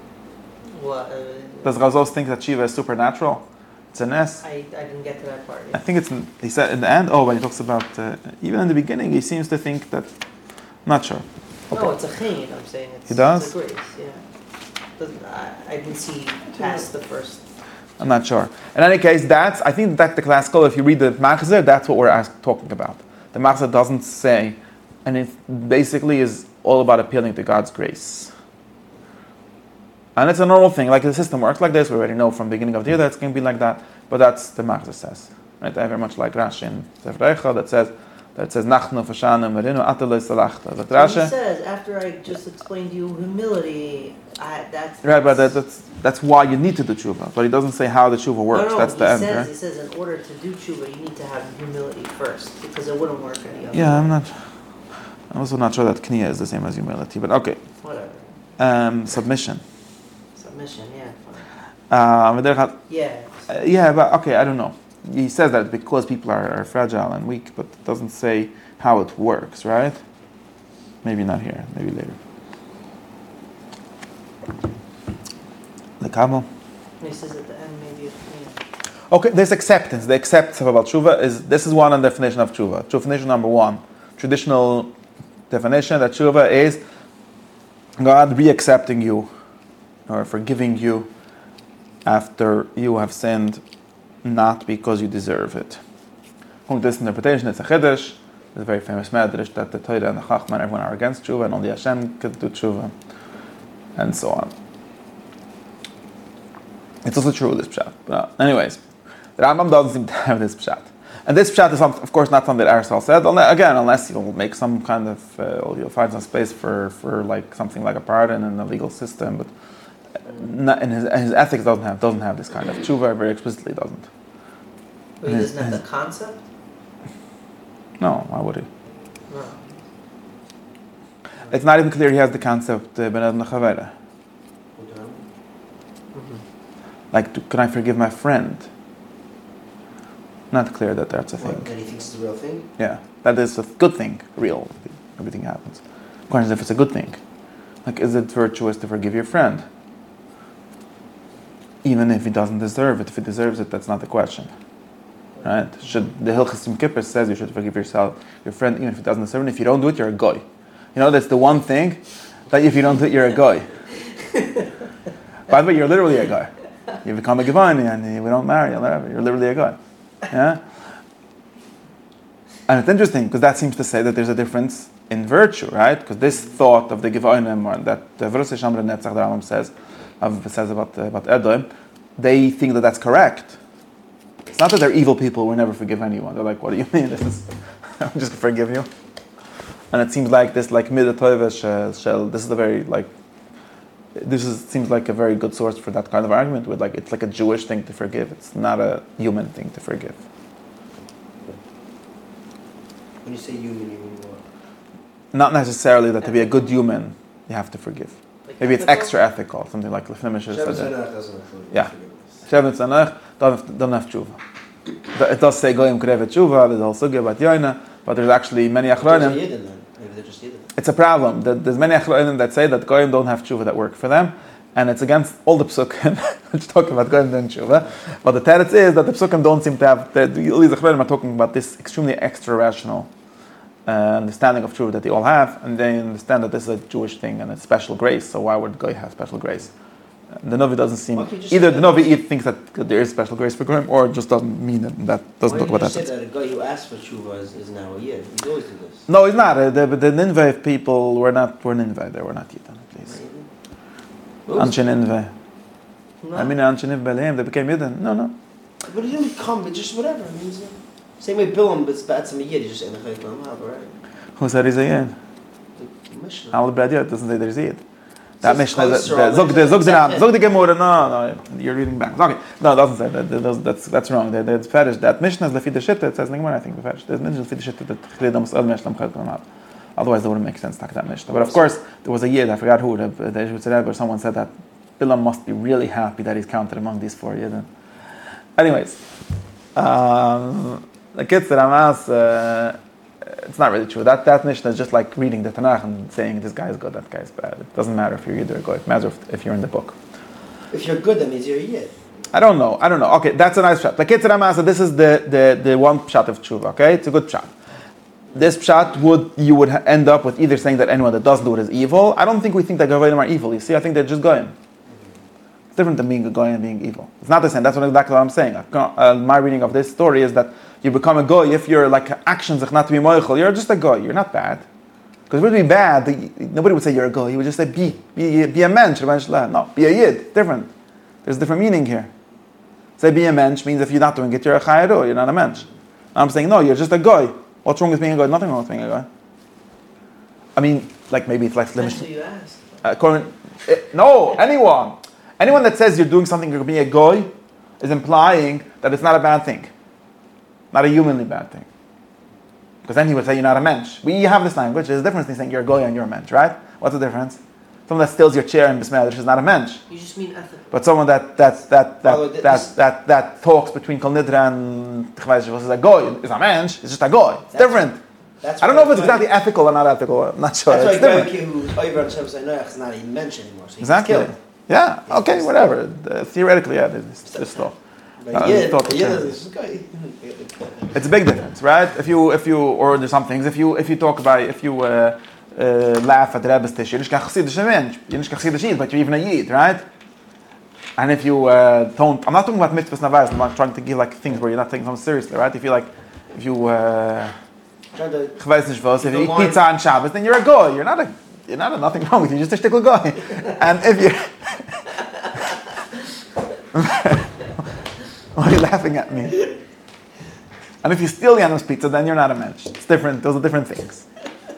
Does Chazal think that Shiva is supernatural? It's an S. I didn't get to that part yet. I think he said in the end, when he talks about, even in the beginning, he seems to think that, not sure. Okay. No, it's a chayid, I'm saying. He does? It's a grace, yeah. I didn't see past the first. I'm not sure. In any case, I think that the classical, if you read the Machzor, that's what we're talking about. The Machzor doesn't say, and it basically is all about appealing to God's grace. And it's a normal thing, like the system works like this, we already know from the beginning of the year that it's going to be like that, but that's the Machzor says. Right? I very much like Rashi in Sefer Eicha that says, Nachnu Fashanu Merinu Atalei Salachta. But Rashi says, after I just explained to you humility, that's... Right, but that's why you need to do tshuva, but he doesn't say how the tshuva works, that's the end. He says in order to do tshuva, you need to have humility first, because it wouldn't work any other way. I'm also not sure that kniya is the same as humility, but okay. Whatever. Submission. Submission, yeah. Yeah, but okay, I don't know. He says that because people are fragile and weak, but it doesn't say how it works, right? Maybe not here, maybe later. The Kabbalah. He says at the end, maybe. Okay, there's acceptance. The acceptance of about tshuva this is one definition of tshuva. Definition number one, traditional definition that tshuva is God re-accepting you or forgiving you after you have sinned, not because you deserve it. According to this interpretation, it's a chiddush. It's a very famous medrash that the Torah and the Chachma and everyone are against tshuva, and only Hashem could do tshuva, and so on. It's also true with this pshat. But anyways, the Rambam doesn't seem to have this pshat. And this pshat is, of course, not something that Aristotle said. Again, unless you'll make some kind of, you'll find some space for like something like a pardon in the legal system, but in his ethics doesn't have this kind of tshuva. Very explicitly doesn't. But he doesn't have the concept? No, why would he? No. It's not even clear he has the concept ben adam lechavera. Like, can I forgive my friend? Not clear that that's a thing. That he thinks it's a real thing? Yeah, that is a good thing, real. Everything happens. The question is if it's a good thing. Like, is it virtuous to forgive your friend? Even if he doesn't deserve it. If he deserves it, that's not the question. Right? The Hilchos Yom Kippur says you should forgive your friend, even if he doesn't deserve it. If you don't do it, you're a goy. That's the one thing that if you don't do it, you're a goy. By the way, you're literally a goy. You become a Gevani and we don't marry, you're literally a guy. Yeah? And it's interesting because that seems to say that there's a difference in virtue, right? Because this thought of the Givonim that the Verse Shamra Netzach the Rambam says about Edom, they think that that's correct. It's not that they're evil people who will never forgive anyone. They're like, what do you mean? I'm just gonna forgive you. And it seems like this, like Midah Tovah Shel. This is a very seems like a very good source for that kind of argument. With it's like a Jewish thing to forgive. It's not a human thing to forgive. When you say human, you mean what? Not necessarily that to be a good human, you have to forgive. Like Maybe it's ethical? extra ethical, something like Lefnei Mishra said. Shevet Tzanach doesn't include Yeah. forgiveness. Shevet Tzanach don't have tshuva. It does say goyim krevet tshuva. There's also gebat yoina, but there's actually many Those are achronim. Yidden then. Maybe they're just Yidden. It's a problem. There's many achronim that say that goyim don't have tshuva that work for them, and it's against all the psukim which talk about goyim doing tshuva. But the teretz is that the psukim don't seem to have. All these achronim are talking about this extremely extra rational understanding of truth that they all have, and they understand that this is a Jewish thing and it's special grace. So why would Goy have special grace? The Novi doesn't seem either. The Novi either thinks that there is special grace for Goyim, or it just doesn't mean it. That doesn't talk about that. Why did you say that a guy who asked for tshuva is now a Yid? We always do this. No, he's not. The Nineveh people were Nineveh. They were not Yidden, please. Anshe Nineveh. No. I mean, Anshe Nineveh, they became Yidden. No. But he didn't become, but just whatever. I mean, same way Bilam, it's bad to me Yid. He just ain't a chayk right? Who said he's a Yid? The Mishnah. Al Brad Yid doesn't say there's Yid. That Says Mishnah, cholesterol, Zog the Gemara, no, you're reading back. Okay, no, it doesn't say that. That's wrong. It's fetish. That Mishnah is Lefi the Shitta. It says in the Gemara, I think the fetish. There's Mishnah Lefi the Shitta that Chidam Sal Mishnah Chayk. Otherwise, it wouldn't make sense to talk that Mishnah. But of course, there was a Yid. I forgot who. The Yeshua said, but someone said that Bilam must be really happy that he's counted among these 4 Yidden. Anyways, the kids that I'm asked. It's not really true. That Mishnah is just like reading the Tanakh and saying this guy is good, that guy is bad. It doesn't matter if you're Yid or Goy. It matters if you're in the book. If you're good, that means you're a Yid. I don't know. Okay, that's a nice pshat. The kids that I'm asked, this is the one pshat of tshuva. Okay, it's a good pshat. This pshat you would end up with either saying that anyone that doesn't do it is evil. I don't think we think that Goyim are evil. You see, I think they're just Goyim. It's different than being a Goy and being evil. It's not the same. That's exactly what I'm saying. My reading of this story is that you become a Goy if your actions are not to be moichel. You're just a Goy. You're not bad. Because if it would be bad, nobody would say you're a Goy. He would just say be a mensch. No, be a Yid. Different. There's a different meaning here. Say be a mensch means if you're not doing it, you're a chayaru. You're not a mensch. I'm saying no, you're just a Goy. What's wrong with being a Goy? Nothing wrong with being a Goy. I mean, maybe it's like That's what you asked. No, anyone that says you're doing something, you're being a Goy, is implying that it's not a bad thing. Not a humanly bad thing. Because then he would say you're not a mensch. We have this language. There's a difference between saying you're a Goy and you're a mensch, right? What's the difference? Someone that steals your chair in Bismillah is not a mensch. You just mean ethical. But someone that talks between Kol Nidra and Chvayz is a Goy, is a mensch, it's just a Goy. It's different. I don't know if it's exactly ethical or not ethical. I'm not sure. That's it's why different. who's over on Shem Saynoach is not even mentioned anymore. So Exactly. Yeah. Okay. Whatever. Theoretically, yeah. There's still. It's a big difference, right? If you or there's some things. If you talk about laugh at the Rebbe's tish, you're not chassidish mensch. You're not chassidish Yid, but you're even a Yid, right? And if you don't, I'm not talking about mitzvahs navayos. I'm not trying to give things where you're not taking them seriously, right? If you if you eat pizza on Shabbos, then you're a Goy. You're not nothing wrong with you. You're just a shtickle Goy. And if you why are you laughing at me? And if you steal Yano's pizza, then you're not a mensch. It's different. Those are different things.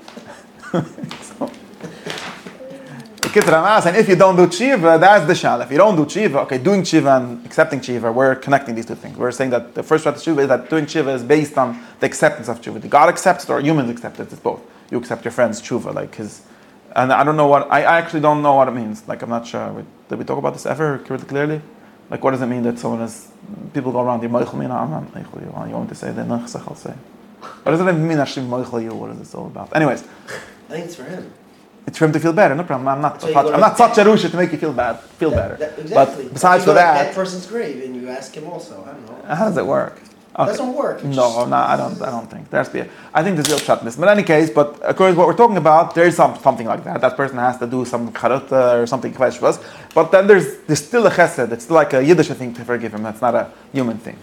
And if you don't do tshiva, that's the shal. If you don't do tshiva, okay, doing tshiva and accepting tshiva, we're connecting these two things. We're saying that the first part of tshiva is that doing tshiva is based on the acceptance of tshiva. God accepts it or humans accept it. It's both. You accept your friend's tshuva, and I don't know I actually don't know what it means. I'm not sure. Did we talk about this ever clearly? What does it mean that someone is, people go around, you want to say the nechsach, I'll say. What does it even mean actually, what is this all about? Anyways. I think it's for him. It's for him to feel better, no problem. I'm not such a rusha to make you feel better. Exactly. But besides for that person's grave and you ask him also, I don't know. How does it work? It doesn't work. No, I don't think. I think there's real pshat in this. But in any case, but according to what we're talking about, there is something like that. That person has to do some charata or something kveshvas. But then there's still a chesed. It's still like a Yiddish thing to forgive him. That's not a human thing.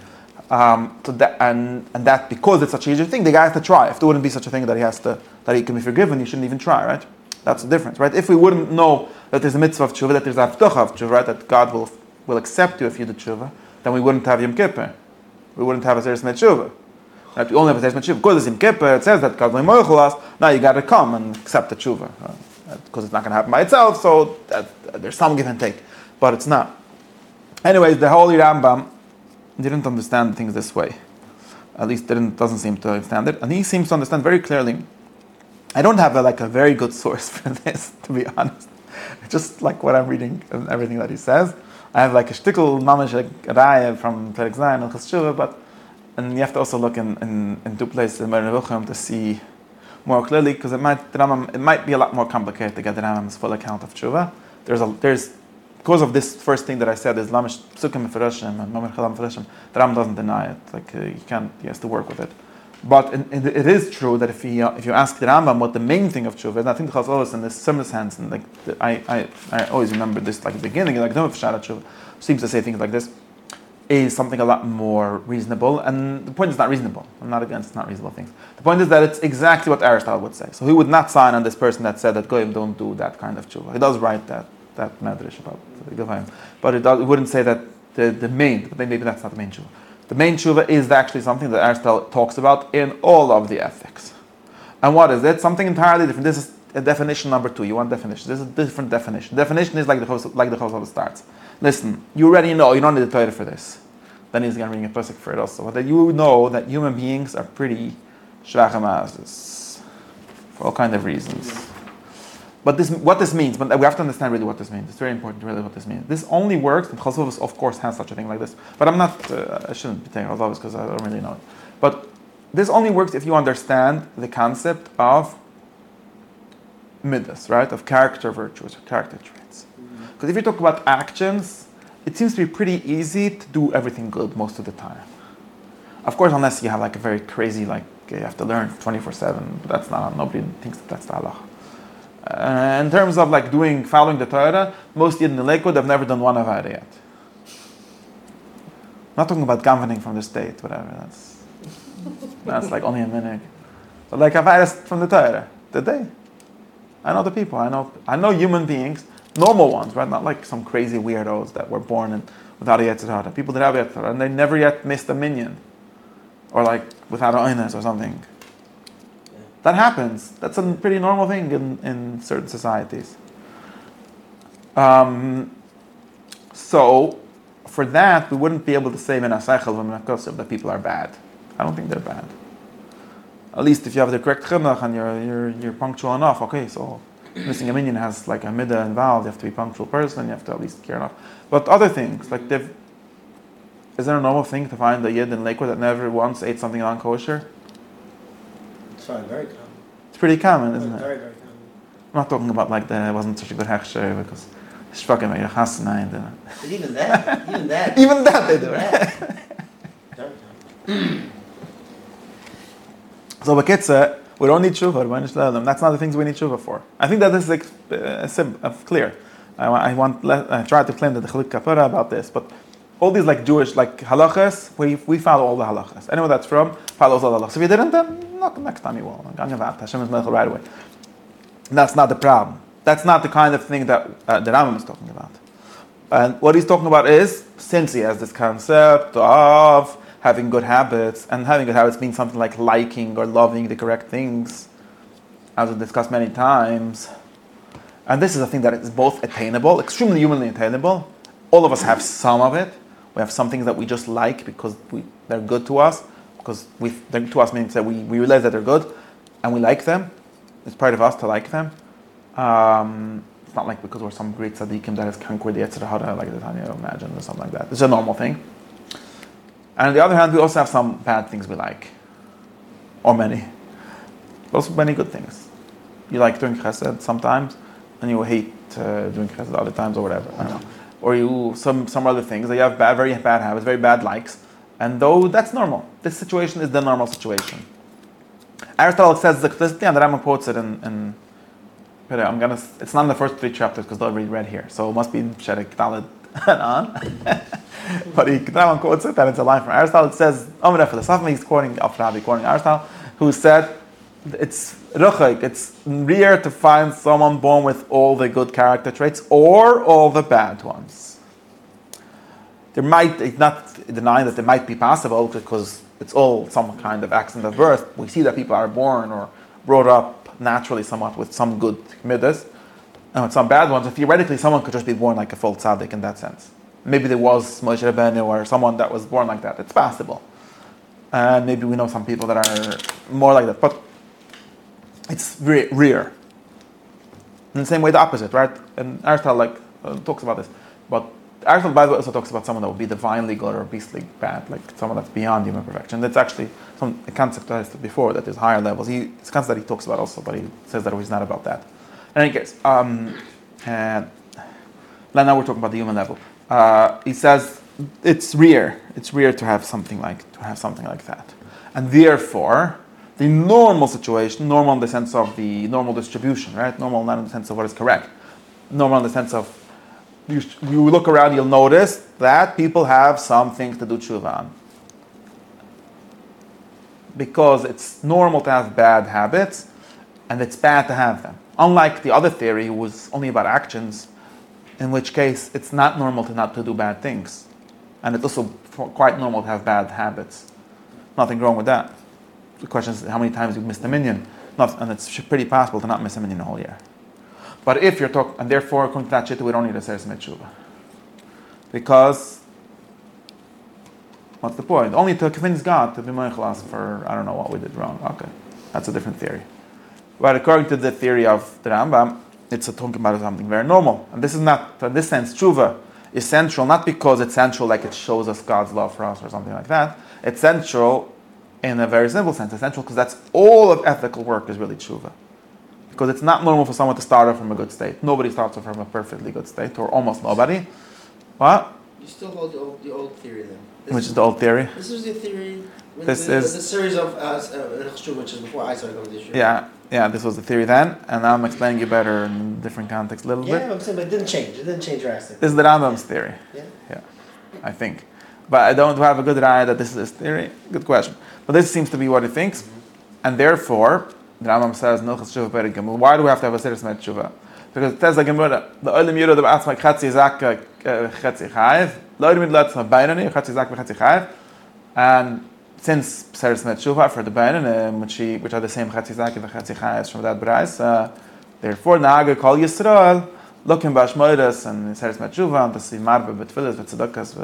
And that because it's such a huge thing, the guy has to try. If there wouldn't be such a thing that he can be forgiven, he shouldn't even try, right? That's the difference, right? If we wouldn't know that there's a mitzvah of tshuva, that there's a haftocha of tshuva, right? That God will accept you if you do tshuva, then we wouldn't have Yom Kippur. We wouldn't have a Zeres Tshuva. Right? We only have a Zeres Tshuva. Because it's Yom Kippur, it says that God will us, now you got to come and accept the tshuva. Because it's not going to happen by itself, so there's some give and take. But it's not. Anyways, the Holy Rambam didn't understand things this way. At least doesn't seem to understand it. And he seems to understand very clearly. I don't have a very good source for this, to be honest. Just like what I'm reading and everything that he says. I have like a shtickle mamash raya from Perek Zayin and Chas Tshuva, and you have to also look in two places in Moreh Nevuchim to see more clearly, because it might be a lot more complicated to get the Rambam's full account of Tshuva. There's because of this first thing that I said is Lamish Psukim Mefarashim and Mamar Chalam Mefarashim, the Rambam doesn't deny it. Like he has to work with it. But it is true that if you ask the Rambam what the main thing of tshuva is, and I think the Chazal in this similar sense, and I always remember this like the beginning, like no Shara tshuva seems to say things like this, is something a lot more reasonable. And the point is not reasonable. I'm not against not reasonable things. The point is that it's exactly what Aristotle would say. So he would not sign on this person that said that goyim don't do that kind of tshuva. He does write that medrash about Gavayim, but he wouldn't say that the main. But maybe that's not the main tshuva. The main tshuva is actually something that Aristotle talks about in all of the ethics. And what is it? Something entirely different. This is a definition number 2. You want definition. This is a different definition. Definition is like the Chosov starts. Listen, you already know, you don't need a Torah for this. Then he's going to bring a pasuk for it also. But you know that human beings are pretty shvachamazes for all kinds of reasons. But what this means, but we have to understand really what this means. It's very important to really what this means. This only works, and Chassidus of course has such a thing like this. But I shouldn't be taking Chassidus because I don't really know it. But this only works if you understand the concept of midas, right? Of character virtues or character traits. Because if you talk about actions, it seems to be pretty easy to do everything good most of the time. Of course, unless you have like a very crazy, like you have to learn 24/7. But that's not, nobody thinks that's the halacha. In terms of like following the Torah, most Yidden in Lakewood have never done one avada yet. I'm not talking about gambling from the state, whatever. That's like only a minute. But like avada from the Torah, did they? I know the people. I know human beings, normal ones, right? Not like some crazy weirdos that were born without a Yetzer Hara. People that have Yetzer Hara, and they never yet missed a minyan, or like without an oines or something. That happens. That's a pretty normal thing in certain societies. So, for that, we wouldn't be able to say that people are bad. I don't think they're bad. At least if you have the correct chinuch and you're punctual enough. Okay, so missing a minyan has like a midah involved. You have to be a punctual person. You have to at least care enough. But other things, like is there a normal thing to find a yid in Lakewood that never once ate something non-kosher? It's very common. It's pretty common, isn't it? Very, very common. I'm not talking about like it wasn't such a good hechsher because shvakim are chasna. But even that. Even that they do, right? So Bekitze, we don't need tshuva. That's not the things we need tshuva for. I think that this is clear. I try to claim that the Chalik Kapara about this, but all these like Jewish like halachas, we follow all the halachas. Anyone that's from follows all the halachas. If you didn't, then next time you will. Hashem is melech right away. That's not the problem. That's not the kind of thing that the Rambam is talking about. And what he's talking about is, since he has this concept of having good habits, and having good habits means something like liking or loving the correct things, as we discussed many times. And this is a thing that is both attainable, extremely humanly attainable. All of us have some of it. We have some things that we just like because they're good to us. Because they're to us means that we realize that they're good, and we like them. It's part of us to like them. It's not like because we're some great tzaddikim that has conquered the Yetzer Hara, like the Tanya imagine, or something like that. It's a normal thing. And on the other hand, we also have some bad things we like. Or many. Also many good things. You like doing chesed sometimes, and you hate doing chesed other times, or whatever. I don't know. Or some other things. You have very bad habits, very bad likes. And though that's normal. This situation is the normal situation. Aristotle says the Chassidus, and the Rambam quotes it in but it's not in the first 3 chapters because they're already read here. So it must be Sherek Daled and on. But Kedama quotes it, and it's a line from Aristotle. It says, Omar philosopher, he's quoting Al-Farabi, quoting Aristotle, who said, it's rare to find someone born with all the good character traits or all the bad ones. There might, it's not denying that it might be possible because it's all some kind of accident of birth. We see that people are born or brought up naturally somewhat with some good midas and with some bad ones. And theoretically, someone could just be born like a full tzaddik in that sense. Maybe there was Moshe Rabbeinu or someone that was born like that. It's possible. And maybe we know some people that are more like that. But it's rare. In the same way, the opposite, right? And Aristotle talks about this. But Aristotle, by the way, also talks about someone that would be divinely good or beastly bad, like someone that's beyond human perfection. That's actually a concept that I said before, that there's higher levels. It's a concept that he talks about also, but he says that he's not about that. In any case, and now we're talking about the human level. He says it's rare to have something like that, and therefore the normal situation, normal in the sense of the normal distribution, right? Normal not in the sense of what is correct, normal in the sense of you look around, you'll notice that people have something to do tshuva on, because it's normal to have bad habits, and it's bad to have them. Unlike the other theory, who was only about actions, in which case it's not normal to do bad things, and it's also quite normal to have bad habits. Nothing wrong with that. The question is how many times you missed a minyan, and it's pretty possible to not miss a minyan the whole year. But if you're talking, and therefore according to that shit, we don't need a seres tshuva, because what's the point? Only to convince God to be moichelas for I don't know what we did wrong. Okay, that's a different theory. But according to the theory of the Rambam, it's talking about something very normal. And this is not, in this sense, tshuva is central, not because it's central like it shows us God's love for us or something like that. It's central in a very simple sense. It's central because that's all of ethical work is really tshuva. Because it's not normal for someone to start off from a good state. Nobody starts off from a perfectly good state, or almost nobody. What? You still hold the old theory then? Which is the old theory? This is the theory. The series of which is before I started going to this year. Yeah, this was the theory then, and now I'm explaining it better in different context a little bit. Yeah, I'm saying, but it didn't change. It didn't change drastically. This is the Rambam's theory. Yeah, I think. But I don't have a good idea that this is his theory. Good question. But this seems to be what he thinks, and therefore, the Rambam says, Nilchas Tshuva Perek Gimel. Why do we have to have a seres tshuva? Because it says like Gemara, the Olam Yirod B'Atzma Chatzi Zak Chatzi Chayiv, Lo Yirmid L'Atzma Beinani Chatzi Zak Chatzi Chayiv, and since seres tshuva for the Beinani, which are the same Chatzi Zak and Chatzi Chayiv from that Brais, therefore Naga Kol Yisrael, looking Bashmoidas and seres tshuva and to see Marbe B'Tfilas B'Tzedakas.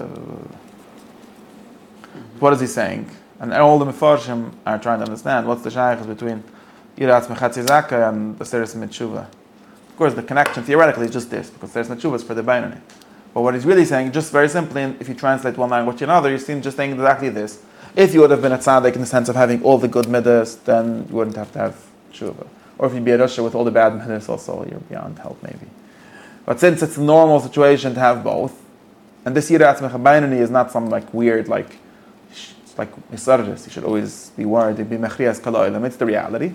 What is he saying? And all the Mefarshim are trying to understand what's the shaykhs between Yirat Mechatzi Zaka and the Seres Tshuva. Of course, the connection theoretically is just this, because Seres Tshuva is for the Beinani. But what he's really saying, just very simply, if you translate one language to another, you're just saying exactly this. If you would have been a tzaddik in the sense of having all the good midas, then you wouldn't have to have tshuva. Or if you'd be a rasha with all the bad midas, also you're beyond help maybe. But since it's a normal situation to have both, and this Yirat Mechatzi is not some weird it's like Isarjis, you should always be worried, it'd be Mechrias Kaloilim, it's the reality.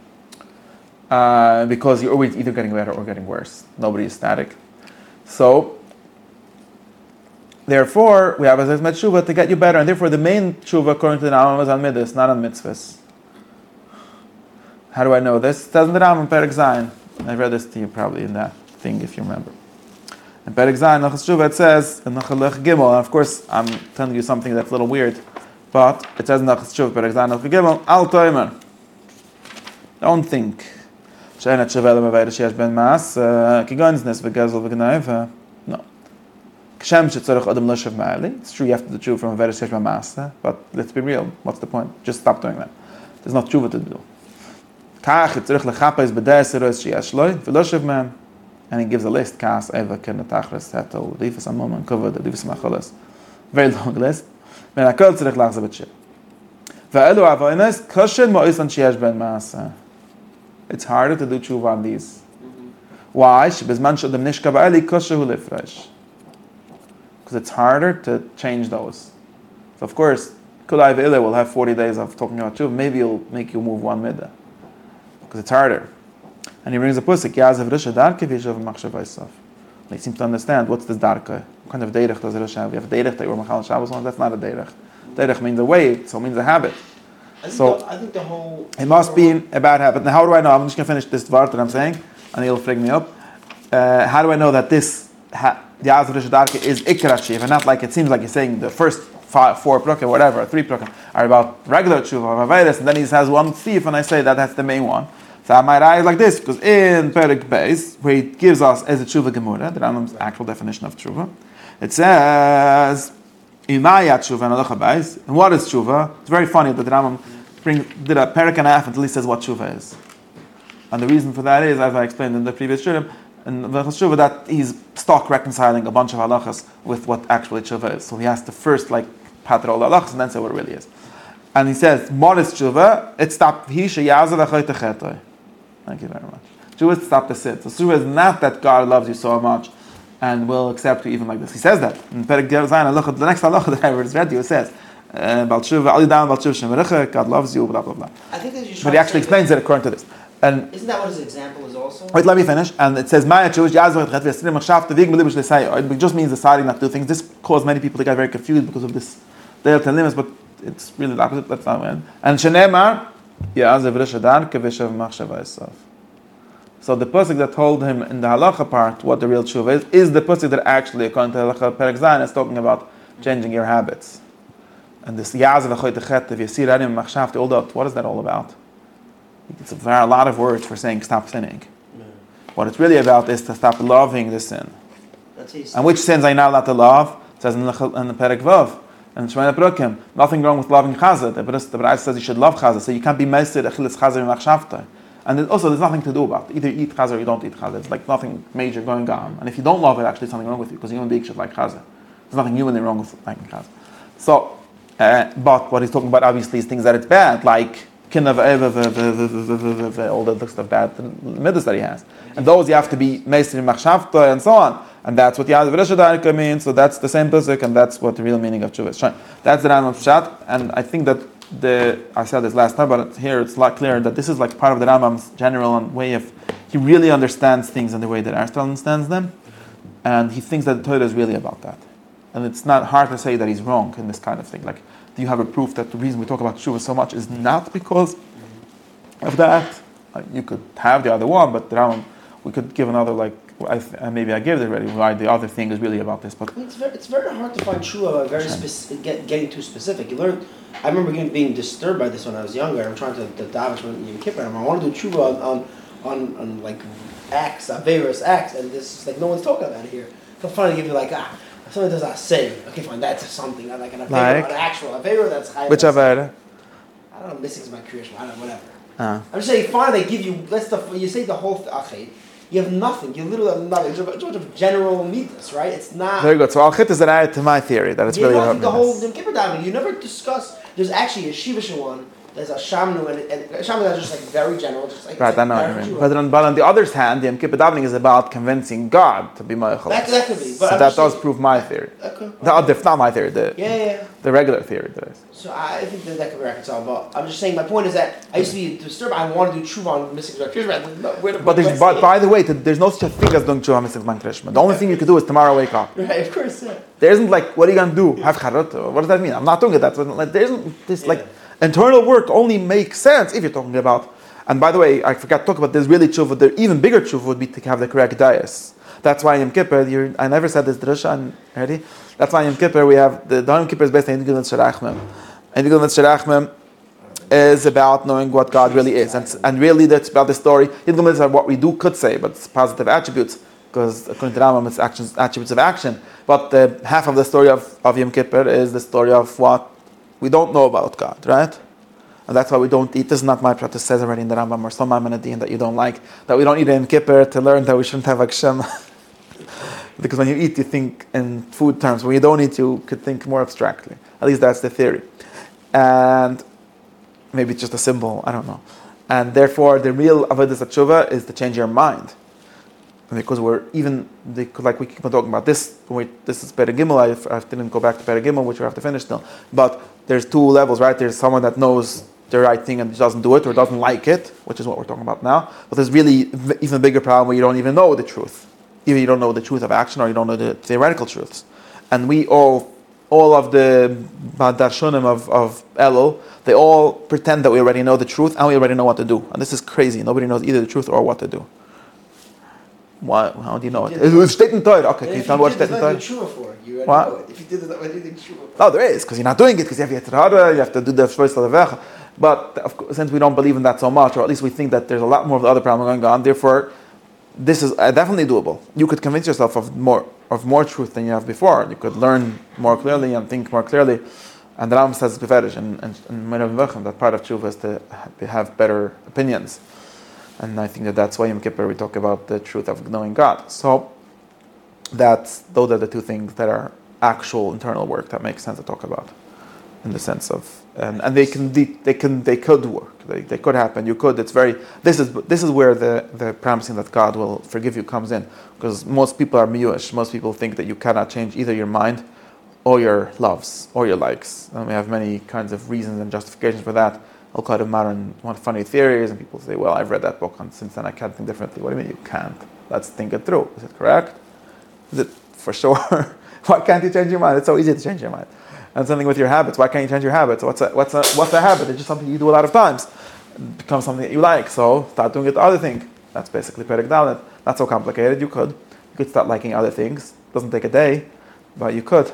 Because you're always either getting better or getting worse. Nobody is static. So, therefore, we have a Seres Tshuva to get you better, and therefore the main Tshuva according to the Rambam is on Midas, not on Mitzvahs. How do I know this? It says in the Rambam, Perek Zayin. I read this to you probably in that thing, if you remember. In Perek Zayin, Nilchas Tshuva, it says, in Nilchas Gimel, and of course, I'm telling you something that's a little weird, but it says in Nilchas Tshuva, Perek Zayin, Nilchas Gimel, Al Toimer. Don't think. She'ena Tshuva Le'Mavayra She'esh Ben Mas, Kigonznes V'Gezel V'Gnaiv. No. Kshem She'tzorech Adam L'Shev Ma'ali. It's true, you have to do Tshuva from Mavayra She'esh Ben Mas, but let's be real. What's the point? Just stop doing that. There's no Tshuva to do. Kach Yitzorech L'Chapais B'Dei Serois She'esh Loi V'L'Shev Ma'am. And he gives a list. Kas Eva Ken Tachres Hetel Rifas Amom and Kavod Rifas Macholas. Very long list. Men Akol Tzorech L'Achzav B'Tshir. Ve'elu Avoynes Koshen Mo'is She'esh Ben Mas. It's harder to do tshuva on these. Why? Because it's harder to change those. So of course, Kulai Ve'ile will have 40 days of talking about tshuva. Maybe it'll make you move one midah. Because it's harder. And he brings a pusik, Yazav Risha Darke Vishav Machshavaisav. He seems to understand what's this Darke. What kind of Derech does Risha have? You have a Derech that you were Machal Shabbos on, that's not a Derech. Derech means a way, so it means a habit. I think the whole... It must be a bad habit. Now, how do I know? I'm just going to finish this word that I'm saying, and he'll frig me up. How do I know that this, the Yazav Risha Darke is Ikra Tshuva, and not like it seems like he's saying the first 4 prakim, whatever, 3 prakim, are about regular Tshuva, or Avayrus, and then he has one thief, and I say that's the main one. So my eye is like this, because in Perek Beis, where he gives us as a Tshuva Gemura, the Rambam's actual definition of Tshuva, it says, Imaya Tshuva and Halacha Beis. And what is Tshuva? It's very funny that the Rambam did a Perek and a half until he says what Tshuva is. And the reason for that is, as I explained in the previous Shurim, in V'chas Tshuva, that he's stuck reconciling a bunch of halachas with what actually Tshuva is. So he has to first pater all the halachas and then say what it really is. And he says, what is Tshuva? It's stop Hisha Yazav Achai Techetoy. Thank you very much. Tshuva is stop the sin. So Tshuva is not that God loves you so much and will accept you even like this. He says that. In Perek Zayin, the next halacha that I read you, it says, Bal Tshuva, Ali Dam Bal Tshuva Shem God loves you, blah, blah, blah. I think that you But he actually explains it according to this. And isn't that what his example is also? wait, let me finish. And it says, Maya Tshuva, Yazav Achai Techetoy, Machshav Tevig Melibush Lesai. It just means deciding not to do things. This caused many people to get very confused because of this Deil Telimus, but it's really the opposite. That's not it. And Shenemar, Yazav Risha Darke Vishav Machshavaisav. So the pasuk that told him in the halacha part what the real tshuva is the pasuk that actually, according to halacha Perek Zayin, is talking about changing your habits. And this Yazav Achai Techetoy, Yasir Arim Machshav, all that, what is that all about? It's a lot of words for saying stop sinning. Yeah. What it's really about is to stop loving the sin. And which sins are you not allowed to love? It says in the Perek Vav. And Shemana Prakim, nothing wrong with loving Chazah. The Brayz says you should love Chazah, so you can't be Meisir Achilas Chazah Machshavta. And also, there's nothing to do about it. Either eat Chazah or you don't eat Chazah. It's like nothing major going on. And if you don't love it, actually, something wrong with you, because human beings should like Chazah. There's nothing humanly wrong with liking Chazah. So, but what he's talking about, obviously, is things that it's bad, like Kinnav all the stuff bad midas that he has. And those you have to be Meisir Machshavta and so on. And that's what Yazav Risha Darke means, so that's the same pasuk, and that's what the real meaning of Tshuva is. That's the Rambam's Pshat, and I think that I said this last time, but here it's a lot clearer that this is like part of the Rambam's general way of, he really understands things in the way that Aristotle understands them, and he thinks that the Torah is really about that. And it's not hard to say that he's wrong in this kind of thing. Like, do you have a proof that the reason we talk about Tshuva so much is not because of that? You could have the other one, but the Rambam, we could give another, maybe I gave it already, why the other thing is really about this. But it's very hard to find Tshuva getting too specific. You learn. I remember being disturbed by this when I was younger. I'm trying to daven from Yom Kippur. I want to do Tshuva on like acts, various acts, and this is like no one's talking about it here. So finally give you if somebody does not say, okay, fine, that's something. Like an actual Avera that's high. Which Avera? I don't know, missing is my creation. I don't know, whatever. I'm just saying, finally they give you, you say the whole thing. You have nothing. You literally have nothing. It's a bunch of general midas, right? It's not... Very good. So Al-Chit is an ayat to my theory, that it's really about the whole Yom Kippur davening. You never discuss... There's actually a Shivish one. There's a Shamnu, and Shamnu that's just very general. Just right, I know what you mean. But on the other hand, the Yom Kippur davening is about convincing God to be Ma'achal. That could be. But so that does prove my theory. Okay. Not my theory, the regular theory that is. So I think that could be reconciled. But I'm just saying, my point is that I used to be disturbed. I want to do tshuva on missing Krishma. But by the way, there's no such a thing as doing tshuva on missing Krishma. The only thing you can do is tomorrow wake up. Right, of course, yeah. There isn't what are you going to do? Have charot? What does that mean? I'm not doing it. There isn't this internal work only makes sense if you're talking about. And by the way, I forgot to talk about this really tshuva. The even bigger tshuva would be to have the correct dayas. That's why in Yom Kippur, I never said this drasha already. That's why in Yom Kippur we have the Yom Kippur is based on Yidgul Tzarachmem. And Yidgul Tzarachmem is about knowing what God really is, and really that's about the story. Yidgul is what we do could say, but it's positive attributes because according to Rambam it's attributes of action. But the half of the story of Yom Kippur is the story of what we don't know about God, right? And that's why we don't eat. This is not my practice. It says already in the Rambam or some Maimonidean that you don't like, that we don't eat in Kippur to learn that we shouldn't have Hashem. Because when you eat, you think in food terms. When you don't eat, you could think more abstractly. At least that's the theory. And maybe it's just a symbol, I don't know. And therefore, the real Avodas HaTshuva is to change your mind. Because we keep on talking about this. This is Perek Gimel. I didn't go back to Perek Gimel, which we have to finish still. But there's two levels, right? There's someone that knows the right thing and doesn't do it or doesn't like it, which is what we're talking about now. But there's really even bigger problem where you don't even know the truth. Either you don't know the truth of action or you don't know the theoretical truths. And we all of the Darshanim of Elul, they all pretend that we already know the truth and we already know what to do. And this is crazy. Nobody knows either the truth or what to do. Why? How do you know it? It's steht in Torah. Okay, can you tell me what steht in Torah? What? If you did it, what do you think tshuva? No, there is, because you're not doing it, because you have Yetzirah, you have to do the Shvois Levecha. But of course, since we don't believe in that so much, or at least we think that there's a lot more of the other problem going on, therefore, this is definitely doable. You could convince yourself of more truth than you have before. You could learn more clearly and think more clearly. And the Rambam says Beferish and Merav Vechem that part of tshuva is to have better opinions. And I think that's why Yom Kippur we talk about the truth of knowing God. So those are the two things that are actual internal work that makes sense to talk about, in the sense of and they could work. They could happen. You could. It's very. This is where the promising that God will forgive you comes in, because most people are miyush. Most people think that you cannot change either your mind, or your loves, or your likes. And we have many kinds of reasons and justifications for that. Al Qaeda Maran want funny theories, and people say, "Well, I've read that book, and since then I can't think differently." What do you mean you can't? Let's think it through. Is it correct? Is it for sure? Why can't you change your mind? It's so easy to change your mind. And something with your habits. Why can't you change your habits? What's a habit? It's just something you do a lot of times. It becomes something that you like. So start doing it the other thing. That's basically Perek Dalet. Not so complicated. You could start liking other things. Doesn't take a day, but you could.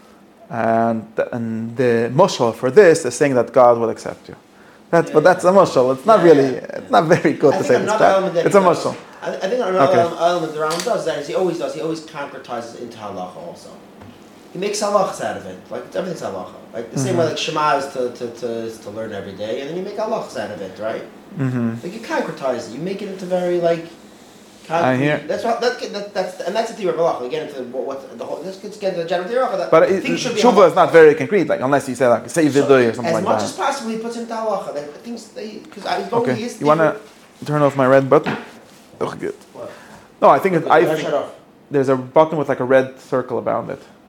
And the mushal for this is saying that God will accept you. But that's a mushal. It's not really. It's not very good to say this. It's a mushal. I think another element the Rambam does that is he always concretizes into halacha also. He makes halachas out of it. Like everything's halacha. Like the same way like Shema is to learn every day, and then you make halachas out of it, right? Mm-hmm. Like you concretize it. You make it into very like concrete. I hear. That's the theory of halacha. We get into what the whole. Let's get into the general theory of that. But tshuva is not very concrete. Like unless you say like say vidui or something like that. As much as possible, he puts into halacha. Like things because okay. You wanna turn off my red button? Oh, good. What? No, I think there's a button with like a red circle around it.